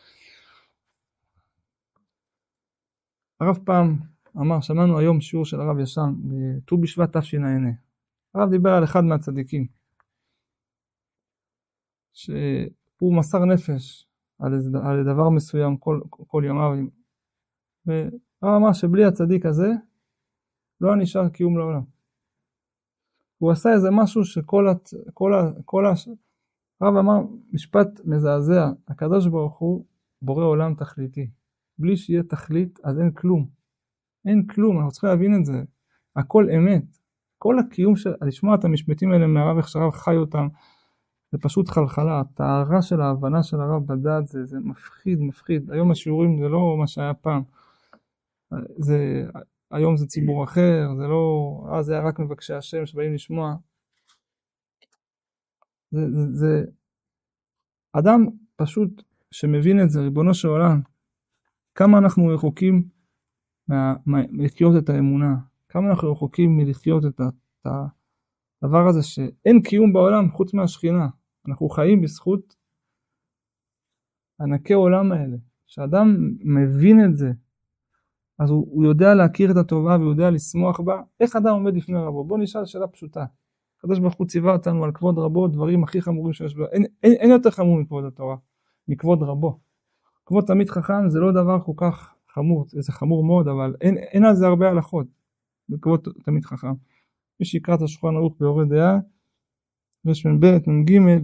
הרב פעם אמר, שמענו היום שיעור של הרב ישן, בט"ו בשבט תשע"ה. הרב דיבר על אחד מהצדיקים, שהוא מסר נפש על, על דבר מסוים כל, כל ימיו. והרב אמר שבלי הצדיק הזה, לא נשאר קיום לעולם. הוא עשה איזה משהו שכל, הת, כל ה, כל ה... הרב אמר משפט מזעזע, הקדוש ברוך הוא בורא עולם תכליתי. בלי שיהיה תכלית, אז אין כלום. אין כלום, אנחנו צריכים להבין את זה. הכל אמת. כל הקיום של... לשמוע את המשפטים האלה מהרב, איך שהרב חי אותם, זה פשוט חלחלה. הטהרה של ההבנה של הרב בדעת, זה, זה מפחיד, מפחיד. היום השיעורים זה לא מה שהיה פעם. זה... היום זה ציבור אחר, זה לא... אז זה היה רק מבקשי השם שבאים לשמוע. זה... זה, זה... אדם פשוט שמבין את זה, ריבונו של עולם, כמה אנחנו רחוקים מלחיות את האמונה, כמה אנחנו רחוקים מלחיות את הדבר הזה שאין קיום בעולם חוץ מהשכינה. אנחנו חיים בזכות ענקי עולם האלה. כשאדם מבין את זה, אז הוא, הוא יודע להכיר את הטובה ויודע לשמוח בה. איך אדם עומד לפני רבו? בוא נשאל שאלה פשוטה. הקדוש ברוך הוא ציווה אותנו על כבוד רבו, דברים הכי חמורים שיש בה. אין, אין, אין יותר חמור מכבוד התורה, מכבוד רבו. כבוד תלמיד חכם זה לא דבר כל כך חמור, זה חמור מאוד, אבל אין, אין על זה הרבה הלכות, בכבוד תלמיד חכם. מי שיקרא את השולחן ערוך באורי דעה, רמ"ב, מ"ג,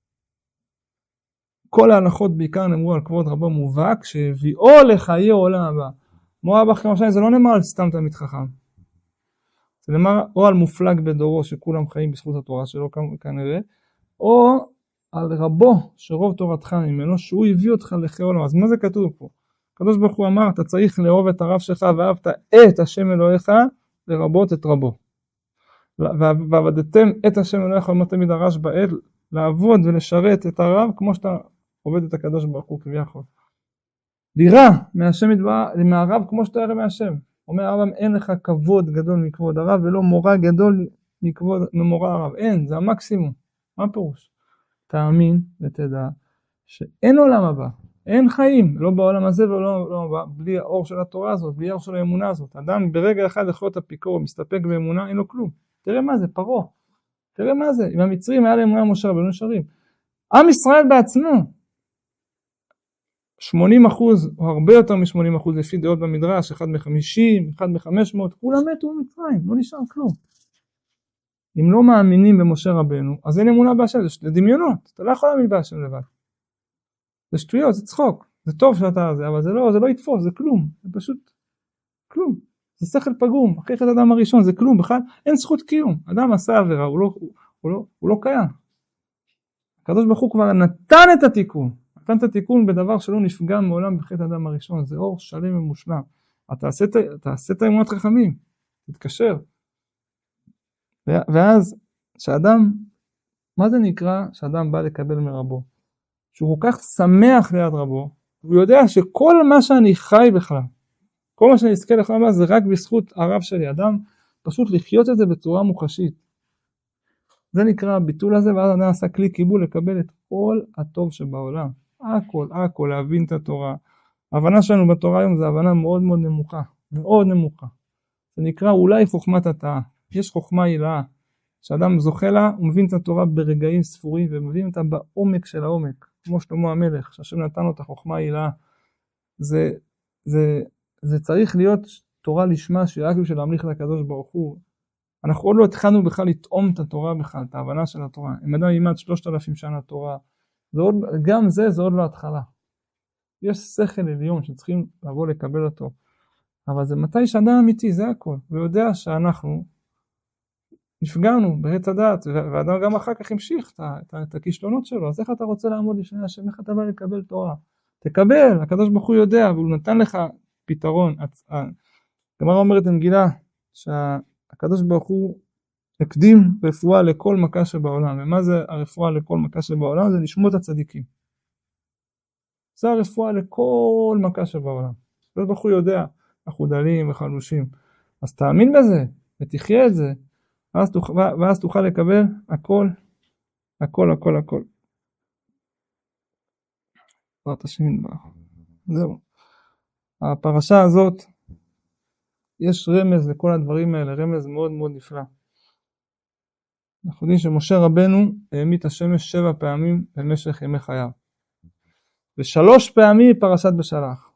כל ההלכות בעיקר נאמרו על כבוד רבו מובהק, שהביאו לחיי עולם הבא. מורה אב"ח כמה שנים, זה לא נאמר על סתם תלמיד חכם. זה נאמר או על מופלג בדורו, שכולם חיים בזכות התורה שלו כנראה, או על רבו שרוב תורתך ממנו, שהוא הביא אותך לחיי עולם. אז מה זה כתוב פה? הקדוש ברוך הוא אמר, אתה צריך לאהוב את הרב שלך, ואהבת את השם אלוהיך, לרבות את רבו. ועבדתם את השם אלוהיך, אומר תמיד הרש בעד, לעבוד ולשרת את הרב, כמו שאתה עובד את הקדוש ברוך הוא כביכול. לירא מהשם יתברך, מהרב כמו שאתה ירא מהשם. אומר הרב, אין לך כבוד גדול מכבוד הרב, ולא מורא גדול מכבוד ממורא הרב. אין, זה המקסימום. מה פירוש? תאמין ותדע שאין עולם הבא, אין חיים, לא בעולם הזה ולא בעולם הבא, בלי האור של התורה הזאת, בלי האור של האמונה הזאת. אדם ברגע אחד יכול להיות אפיקור, מסתפק באמונה, אין לו כלום. תראה מה זה, פרעה. תראה מה זה, אם המצרים היה לאמונה משה ולא נשארים. עם ישראל בעצמו, שמונים אחוז, או הרבה יותר מ-שמונים אחוז, לפי דעות במדרש, אחד מ-חמישים, אחד מ-חמש מאות, כולם מתו במצרים, לא נשאר כלום. אם לא מאמינים במשה רבנו, אז אין אמונה בהשם, זה דמיונות, אתה לא יכול להאמין בהשם לבד. זה שטויות, זה צחוק, זה טוב שאתה על זה, אבל זה לא, זה לא יתפוס, זה כלום, זה פשוט כלום. זה שכל פגום, אחרי חטא האדם הראשון, זה כלום, בכלל אין זכות קיום. אדם עשה עבירה, הוא לא, הוא, הוא לא, הוא לא קיים. הקדוש ברוך הוא כבר נתן את התיקון, נתן את התיקון בדבר שלא נפגע מעולם בחטא האדם הראשון, זה אור שלם ומושלם. אתה עשה, תעשה את האמונת חכמים, תתקשר. ואז, שאדם, מה זה נקרא שאדם בא לקבל מרבו? שהוא כל כך שמח ליד רבו, הוא יודע שכל מה שאני חי בכלל, כל מה שאני אזכה לחיים זה רק בזכות הרב שלי. אדם פשוט לחיות את זה בצורה מוחשית. זה נקרא הביטול הזה, ואז אדם עשה כלי קיבול לקבל את כל הטוב שבעולם. הכל, הכל, להבין את התורה. ההבנה שלנו בתורה היום זה הבנה מאוד מאוד נמוכה, מאוד נמוכה. זה נקרא אולי חוכמת התאה. יש חוכמה הילאה, שאדם זוכה לה, הוא מבין את התורה ברגעים ספורים, ומבין אותה בעומק של העומק, כמו שלמה המלך, שהשם נתן לו את החוכמה ההילאה. זה, זה, זה צריך להיות תורה לשמה, שרק בשביל להמליך לקדוש ברוך הוא. אנחנו עוד לא התחלנו בכלל לטעום את התורה בכלל, את ההבנה של התורה. אם אדם ילמד שלושת אלפים שנה תורה, זה עוד, גם זה, זה עוד לא התחלה. יש שכל עליון שצריכים לבוא לקבל אותו. אבל זה מתי שאדם אמיתי, זה הכל. ויודע שאנחנו נפגענו בעץ הדעת, ואדם גם אחר כך המשיך את, את, את הכישלונות שלו. אז איך אתה רוצה לעמוד לפני השם? איך אתה בא לקבל תורה? תקבל, הקדוש ברוך הוא יודע, והוא נתן לך פתרון. הגמרא אומרת במגילה, שהקדוש ברוך הוא הקדים רפואה לכל מכה שבעולם. ומה זה הרפואה לכל מכה שבעולם? זה לשמות הצדיקים. זה הרפואה לכל מכה שבעולם. הקדוש ברוך הוא יודע, אנחנו דלים וחלושים. אז תאמין בזה, ותחיה את זה, ואז תוכל, ואז תוכל לקבל הכל, הכל, הכל, הכל. בעזרת השם יתברך. זהו. הפרשה הזאת, יש רמז לכל הדברים האלה, רמז מאוד מאוד נפלא. אנחנו יודעים שמשה רבנו העמיד את השמש שבע פעמים במשך ימי חייו. ושלוש פעמים פרשת בשלח.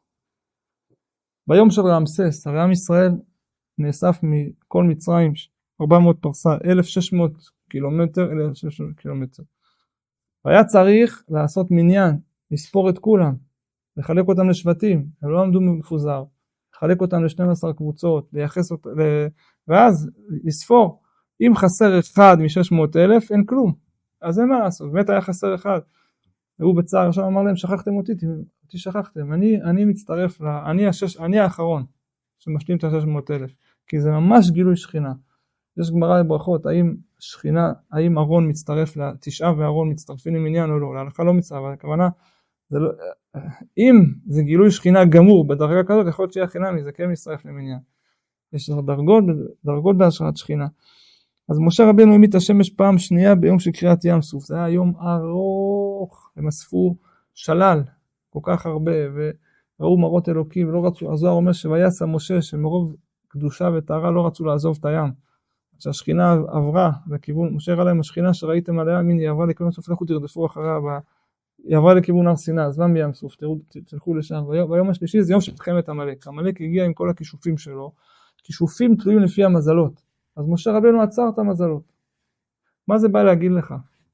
ביום של רעמסס, הרי עם ישראל נאסף מכל מצרים, ארבע מאות פרסה, אלף ושש מאות קילומטר, אלף ושש מאות קילומטר. והיה צריך לעשות מניין, לספור את כולם, לחלק אותם לשבטים, הם לא עמדו מפוזר, לחלק אותם ל-שתים עשרה קבוצות, לייחס אותם, ל... ואז לספור, אם חסר אחד מ-שש מאות אלף, אין כלום, אז אין מה לעשות, באמת היה חסר אחד, והוא בצער עכשיו אמר להם, שכחתם אותי, אותי שכחתם, אני, אני מצטרף, לה, אני, השש, אני האחרון, שמשלים את ה-שש מאות אלף, כי זה ממש גילוי שכינה. יש גמרא בברכות, האם שכינה, האם ארון מצטרף לתשעה וארון מצטרפים למניין או לא, להלכה לא מצטרף, אבל הכוונה, זה לא, אם זה גילוי שכינה גמור בדרגה כזאת, יכול להיות שיהיה חינמי, זה כן מצטרף למניין. יש דרגות, דרגות בהשראת שכינה. אז משה רבנו העמיד את השמש פעם שנייה ביום של קריאת ים סוף, זה היה יום ארוך, הם אספו שלל כל כך הרבה, וראו מראות אלוקים, ולא רצו, הזוהר אומר שויסע משה, שמרוב קדושה וטהרה לא רצו לעזוב את הים. שהשכינה עברה לכיוון, משה הראה להם, השכינה שראיתם עליה, הנה היא עברה לכיוון סוף, לכו תרדפו אחריה, היא עברה לכיוון הר סיני, עזבם בים סוף, תלכו לשם. והיום השלישי זה יום של מלחמת עמלק. עמלק הגיע עם כל הכישופים שלו, כישופים תלויים לפי המזלות. אז משה רבנו עצר את המזלות. מה זה בא להגיד לך?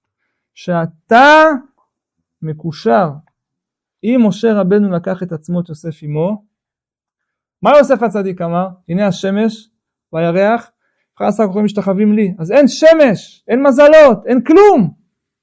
שאתה מקושר, אם משה רבנו לקח את עצמות יוסף עמו, מה יוסף הצדיק אמר? הנה השמש והירח, אחרי עשר כוכבים משתחווים לי. אז אין שמש, אין מזלות, אין כלום.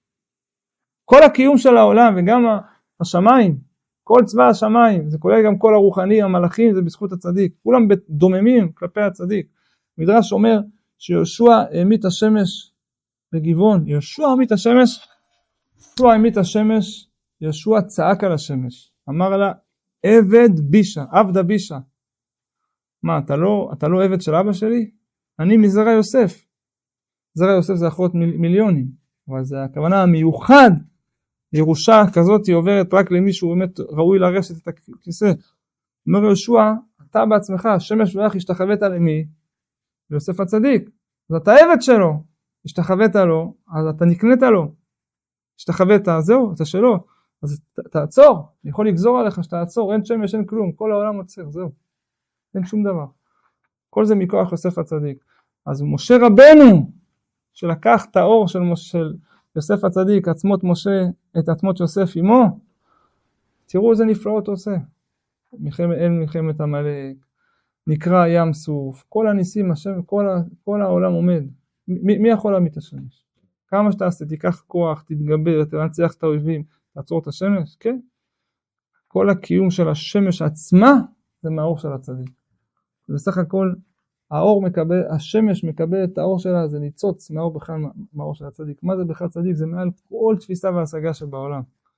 כל הקיום של העולם וגם השמיים, כל צבא השמיים, זה כולל גם כל הרוחני, המלאכים, זה בזכות הצדיק. כולם דוממים כלפי הצדיק. מדרש אומר שיהושע העמיד את השמש בגבעון. יהושע העמיד את השמש, יהושע העמיד את השמש, יהושע צעק על השמש. אמר לה, עבד בישה, עבדה בישה. מה, אתה לא, אתה לא עבד של אבא שלי? אני מזרע יוסף. זרע יוסף זה אחרות מיל, מיליונים. אבל זה הכוונה המיוחד. ירושה כזאת היא עוברת רק למישהו באמת ראוי לרשת את הכיסא. אומר יהושע, אתה בעצמך, השמש וירח השתחווית למי? יוסף הצדיק. אז אתה עבד שלו. השתחווית לו, אז אתה נקנית לו. השתחווית, זהו, אתה שלו. אז ת, תעצור. אני יכול לגזור עליך שתעצור. אין שמש, אין כלום. כל העולם עוצר, זהו. אין שום דבר. כל זה מכוח יוסף הצדיק. אז משה רבנו, שלקח את האור של, של יוסף הצדיק, עצמות משה, את עצמות יוסף עמו, תראו איזה נפלאות עושה. מלחמת, אין מלחמת עמלק, נקרא ים סוף, כל הניסים, השם, כל, כל העולם עומד. מי, מי יכול להעמיד את השמש? כמה שתעשה, תיקח כוח, תתגבר, תנצח את האויבים, תעצור את השמש, כן? כל הקיום של השמש עצמה, זה מהאור של הצדיק. ובסך הכל, האור מקבל, השמש מקבל את האור שלה, זה ניצוץ מהאור בכלל, מהאור של הצדיק. מה זה בכלל צדיק? זה מעל כל תפיסה והשגה שבעולם.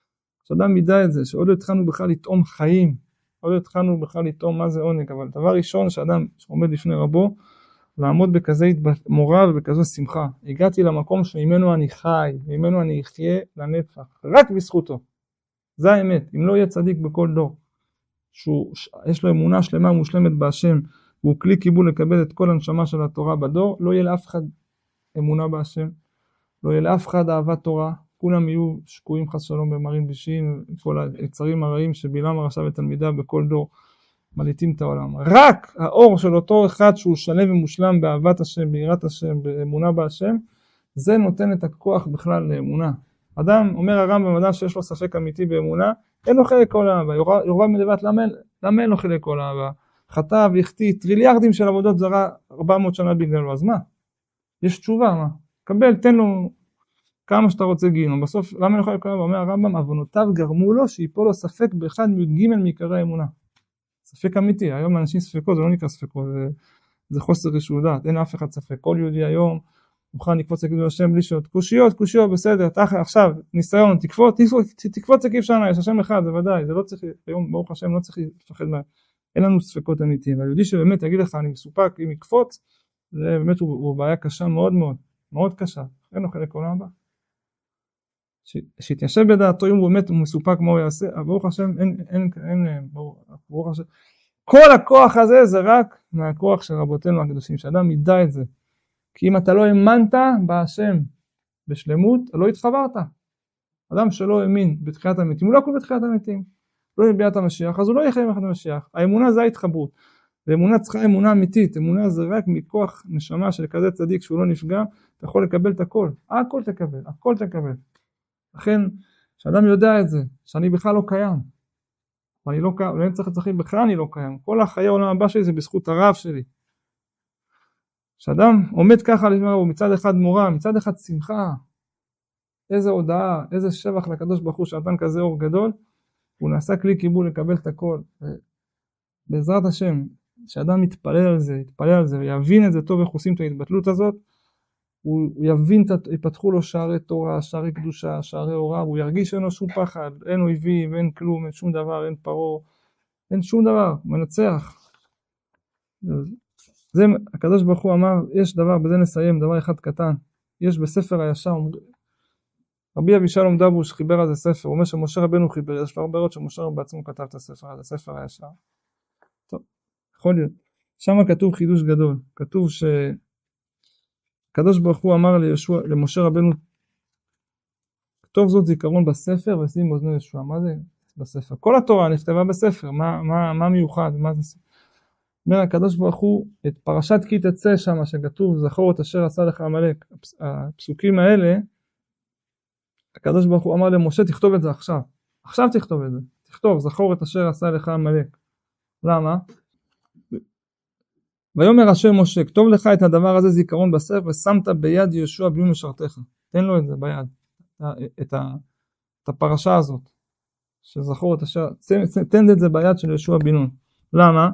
שאדם ידע את זה, שעוד לא התחלנו בכלל לטעום חיים, עוד לא התחלנו בכלל לטעום מה זה עונג, אבל דבר ראשון שאדם שעומד לפני רבו, לעמוד בכזה מורא ובכזו שמחה. הגעתי למקום שממנו אני חי, ממנו אני אחיה לנצח, רק בזכותו. זה האמת, אם לא יהיה צדיק בכל דור, שיש לו אמונה שלמה ומושלמת בהשם, והוא כלי קיבול לקבל את כל הנשמה של התורה בדור, לא יהיה לאף אחד אמונה בהשם, לא יהיה לאף אחד אהבת תורה, כולם יהיו שקועים חס שלום במרין בישין, כל היצרים הרעים שבלעם הרשע ותלמידה בכל דור מליטים את העולם. רק האור של אותו אחד שהוא שלם ומושלם באהבת השם, ביראת השם, באמונה בהשם, זה נותן את הכוח בכלל לאמונה. אדם, אומר הרמב"ם, אדם שיש לו ספק אמיתי באמונה, אין לו חלק כל האהבה. יורבעם מלבט, למה אין לו חלק כל האהבה? חטא והחטיא טריליארדים של עבודות זרה ארבע מאות שנה בגללו, אז מה? יש תשובה, מה? קבל, תן לו כמה שאתה רוצה גיהנום. בסוף, למה אין לו חלק כל האהבה? אומר הרמב"ם, עוונותיו גרמו לו שיפול לו ספק באחד מי"ג מעיקרי האמונה. ספק אמיתי, היום אנשים ספקות, זה לא נקרא ספקות, זה, זה חוסר רשות דעת, אין אף אחד ספק. כל יהודי היום מוכן לקפוץ לקידוש השם בלי שעות, קושיות, קושיות, בסדר, תחת, עכשיו, ניסיון, תקפוץ, תקפוץ לקיף שנה, יש השם אחד, זה ודאי, זה לא צריך, היום ברוך השם לא צריך לפחד מה, אין לנו ספקות אמיתיים. היהודי שבאמת יגיד לך, אני מסופק אם יקפוץ, זה באמת הוא, הוא בעיה קשה מאוד מאוד, מאוד קשה, אין לו חלק עולם הבא. שיתיישב בדעתו אם הוא באמת מסופק מה הוא יעשה, ברוך השם, אין, אין, אין, אין ברוך השם, כל הכוח הזה זה רק מהכוח של רבותינו הקדושים, שאדם ידע את זה, כי אם אתה לא האמנת בהשם בשלמות, לא התחברת. אדם שלא האמין בתחיית המתים, הוא לא כל בתחיית המתים, לא יביע את המשיח, אז הוא לא יחיה עם אחד המשיח. האמונה זה ההתחברות, ואמונה צריכה אמונה אמיתית, אמונה זה רק מכוח נשמה של כזה צדיק שהוא לא נפגע, אתה יכול לקבל את הכל, הכל תקבל, הכל תקבל. לכן, שאדם יודע את זה, שאני בכלל לא קיים, ואני לא קיים, ואני צריך לצריכים בכלל אני לא קיים, כל החיי העולם הבא שלי זה בזכות הרב שלי. שאדם עומד ככה לפני רבו, מצד אחד מורה, מצד אחד שמחה, איזה הודעה, איזה שבח לקדוש ברוך הוא שנתן כזה אור גדול, הוא נעשה כלי קיבול לקבל את הכל. בעזרת השם, שאדם יתפלל על זה, יתפלל על זה, ויבין את זה טוב איך עושים את ההתבטלות הזאת, הוא, הוא יבין, יפתחו לו שערי תורה, שערי קדושה, שערי אורה, הוא ירגיש שאין לו שום פחד, אין אויבים, אין כלום, אין שום דבר, אין פרעה, אין שום דבר, הוא מנצח. זה הקדוש ברוך הוא אמר, יש דבר, בזה נסיים, דבר אחד קטן, יש בספר הישר, רבי אבישלום דבוש חיבר על זה ספר, הוא אומר שמשה רבנו חיבר, יש לו הרבה עוד שמשה רבנו בעצמו כתב את הספר הזה, הספר הישר. טוב, יכול להיות. שם כתוב חידוש גדול, כתוב ש... הקדוש ברוך הוא אמר לישוע, למשה רבנו, כתוב זאת זיכרון בספר ושים באוזני ישוע. מה זה בספר? כל התורה נכתבה בספר, מה, מה, מה מיוחד? מה זה? אומר הקדוש ברוך הוא, את פרשת כי תצא שם, שכתוב זכור את אשר עשה לך עמלק, הפסוקים האלה, הקדוש ברוך הוא אמר למשה, תכתוב את זה עכשיו. עכשיו תכתוב את זה. תכתוב, זכור את אשר עשה לך עמלק. למה? ויאמר השם משה, כתוב לך את הדבר הזה זיכרון בספר, ושמת ביד יהושע בן משרתך. תן לו את זה ביד, את, ה, את הפרשה הזאת, שזכור את אשר, תן את זה ביד של יהושע בן נון. למה?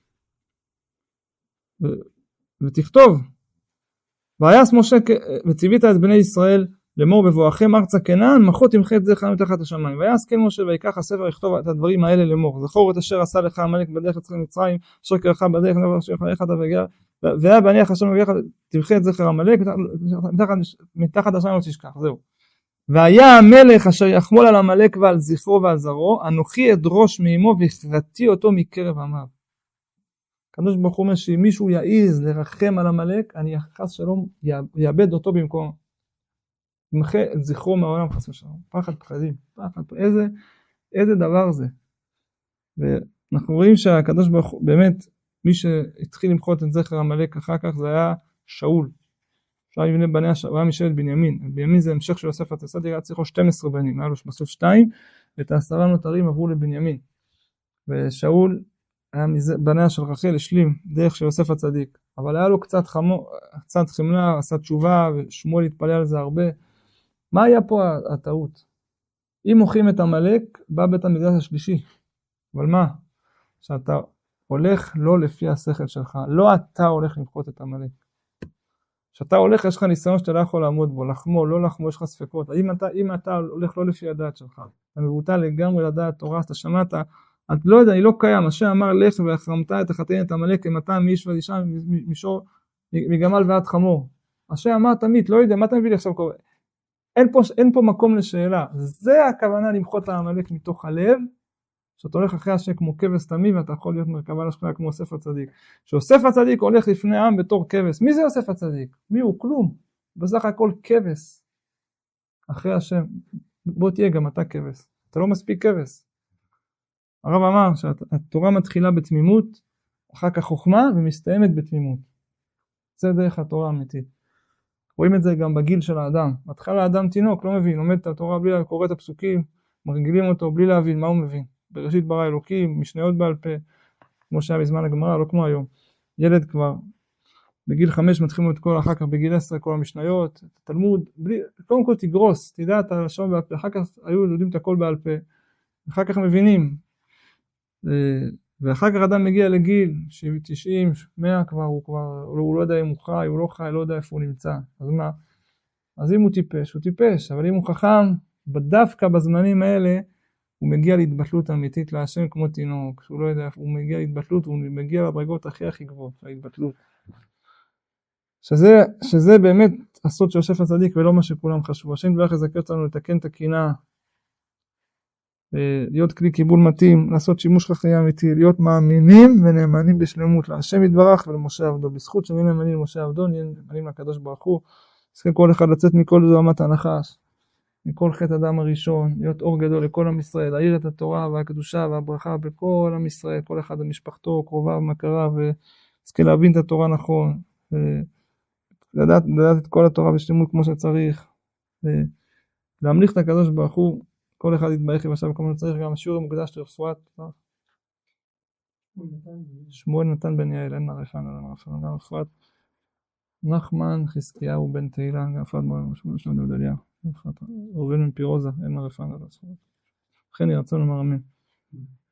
ו, ותכתוב, ויעש משה, וציווית את בני ישראל, לאמור בבואכם ארצה כנען, מחות תמחה את זכרנו תחת השמיים. ויעש כן משה ויקח הספר יכתוב את הדברים האלה לאמור. זכור את אשר עשה לך עמלק בדרך לצאת מצרים, אשר קראך בדרך אשר קראך אתה וגר, והיה בהניח השם וביחד תמחה את זכר עמלק, מתחת השמיים לא תשכח. זהו. והיה המלך אשר יחמול על עמלק ועל זכרו ועל זרעו, אנוכי אדרוש מעמו והכרתי אותו מקרב עמיו. הקדוש ברוך הוא אומר שאם מישהו יעז לרחם על עמלק, אני חס שלום יאבד אותו במקום. ימחה את זכרו מהעולם חס ושלום. פחד פחדים, פחד, איזה, איזה דבר זה. ואנחנו רואים שהקדוש ברוך הוא, באמת, מי שהתחיל למחות את זכר עמלק אחר כך, זה היה שאול. שאול יבנה בניה, הוא היה משבט בנימין. בנימין זה המשך של יוסף הצדיק, היה צריך לו שנים עשר בנים, היה לו בסוף שתיים, ואת העשרה נותרים עברו לבנימין. ושאול היה בניה של רחל, השלים דרך של יוסף הצדיק. אבל היה לו קצת חמו, קצת חמלה, עשה תשובה, ושמואל התפלל על זה הרבה. מה היה פה הטעות? אם מוחים את עמלק, בא בית המקדש השלישי. אבל מה? שאתה הולך לא לפי השכל שלך, לא אתה הולך למחות את עמלק. כשאתה הולך, יש לך ניסיון שאתה לא יכול לעמוד בו, לחמו, לא לחמו, יש לך ספקות. אם אתה, אם אתה הולך לא לפי הדעת שלך, אתה מבוטל לגמרי לדעת תורה, אתה שמעת, את לא יודע, היא לא קיים. השם אמר לך והחרמת את החטאים את עמלק כמאתיים איש ואישה מישור מגמל ועד חמור. השם אמר תמיד, לא יודע, מה אתה מביא לי עכשיו קורה? אין פה, אין פה מקום לשאלה. זה הכוונה למחות את העמלק מתוך הלב, שאתה הולך אחרי השם כמו כבש תמי, ואתה יכול להיות מרכבה לשכונה כמו יוסף הצדיק. שיוסף הצדיק הולך לפני העם בתור כבש. מי זה יוסף הצדיק? מי הוא? כלום. בסך הכל כבש. אחרי השם, בוא תהיה גם אתה כבש. אתה לא מספיק כבש. הרב אמר שהתורה מתחילה בתמימות, אחר כך חוכמה ומסתיימת בתמימות. זה דרך התורה האמיתית. רואים את זה גם בגיל של האדם. מתחילה האדם תינוק, לא מבין, לומד את התורה בלי קורא את הפסוקים, מרגילים אותו בלי להבין מה הוא מבין. בראשית ברא אלוקים, משניות בעל פה, כמו שהיה בזמן הגמרא, לא כמו היום. ילד כבר בגיל חמש מתחילים את כל, אחר כך בגיל עשרה כל המשניות, תלמוד, בלי, קודם כל תגרוס, תדע את הלשון בעל פה, אחר כך היו יודעים את הכל בעל פה, אחר כך מבינים. ואחר כך אדם מגיע לגיל תשעים, מאה כבר, הוא כבר, הוא לא יודע אם הוא חי, הוא לא חי, לא יודע איפה הוא נמצא. אז מה? אז אם הוא טיפש, הוא טיפש, אבל אם הוא חכם, בדווקא בזמנים האלה, הוא מגיע להתבטלות אמיתית להשם כמו תינוק, שהוא לא יודע, הוא מגיע להתבטלות, הוא מגיע לדרגות הכי הכי גבוהות, להתבטלות. שזה, שזה באמת הסוד של יוסף הצדיק ולא מה שכולם חשבו. השם יתברך יזכה אותנו לתקן את הקנאה, להיות כלי קיבול מתאים, לעשות שימוש חכם אמיתי, להיות מאמינים ונאמנים בשלמות להשם יתברך ולמשה עבדו. בזכות שנהיה נאמנים למשה עבדו, נהיה נאמנים לקדוש ברוך הוא. צריכים כל אחד לצאת מכל זוהמת הנחש, מכל חטא אדם הראשון, להיות אור גדול לכל עם ישראל, להאיר את התורה והקדושה והברכה בכל עם ישראל, כל אחד במשפחתו, קרוביו, מכריו, וזכה להבין את התורה נכון, ולדעת לדעת את כל התורה בשלמות כמו שצריך, ולהמליך את הקדוש ברוך הוא. כל אחד יתברך עכשיו כמו שצריך. גם השיעור המוקדש לרפואת שמואל נתן בן יעל, אין הרפן, גם רפואת נחמן חזקיהו בן תהילה, גם רפואת שמואל דודליה, ראובן בן פירוזה, אין הרפן על הזכות. לכן ירצון אמר אמן.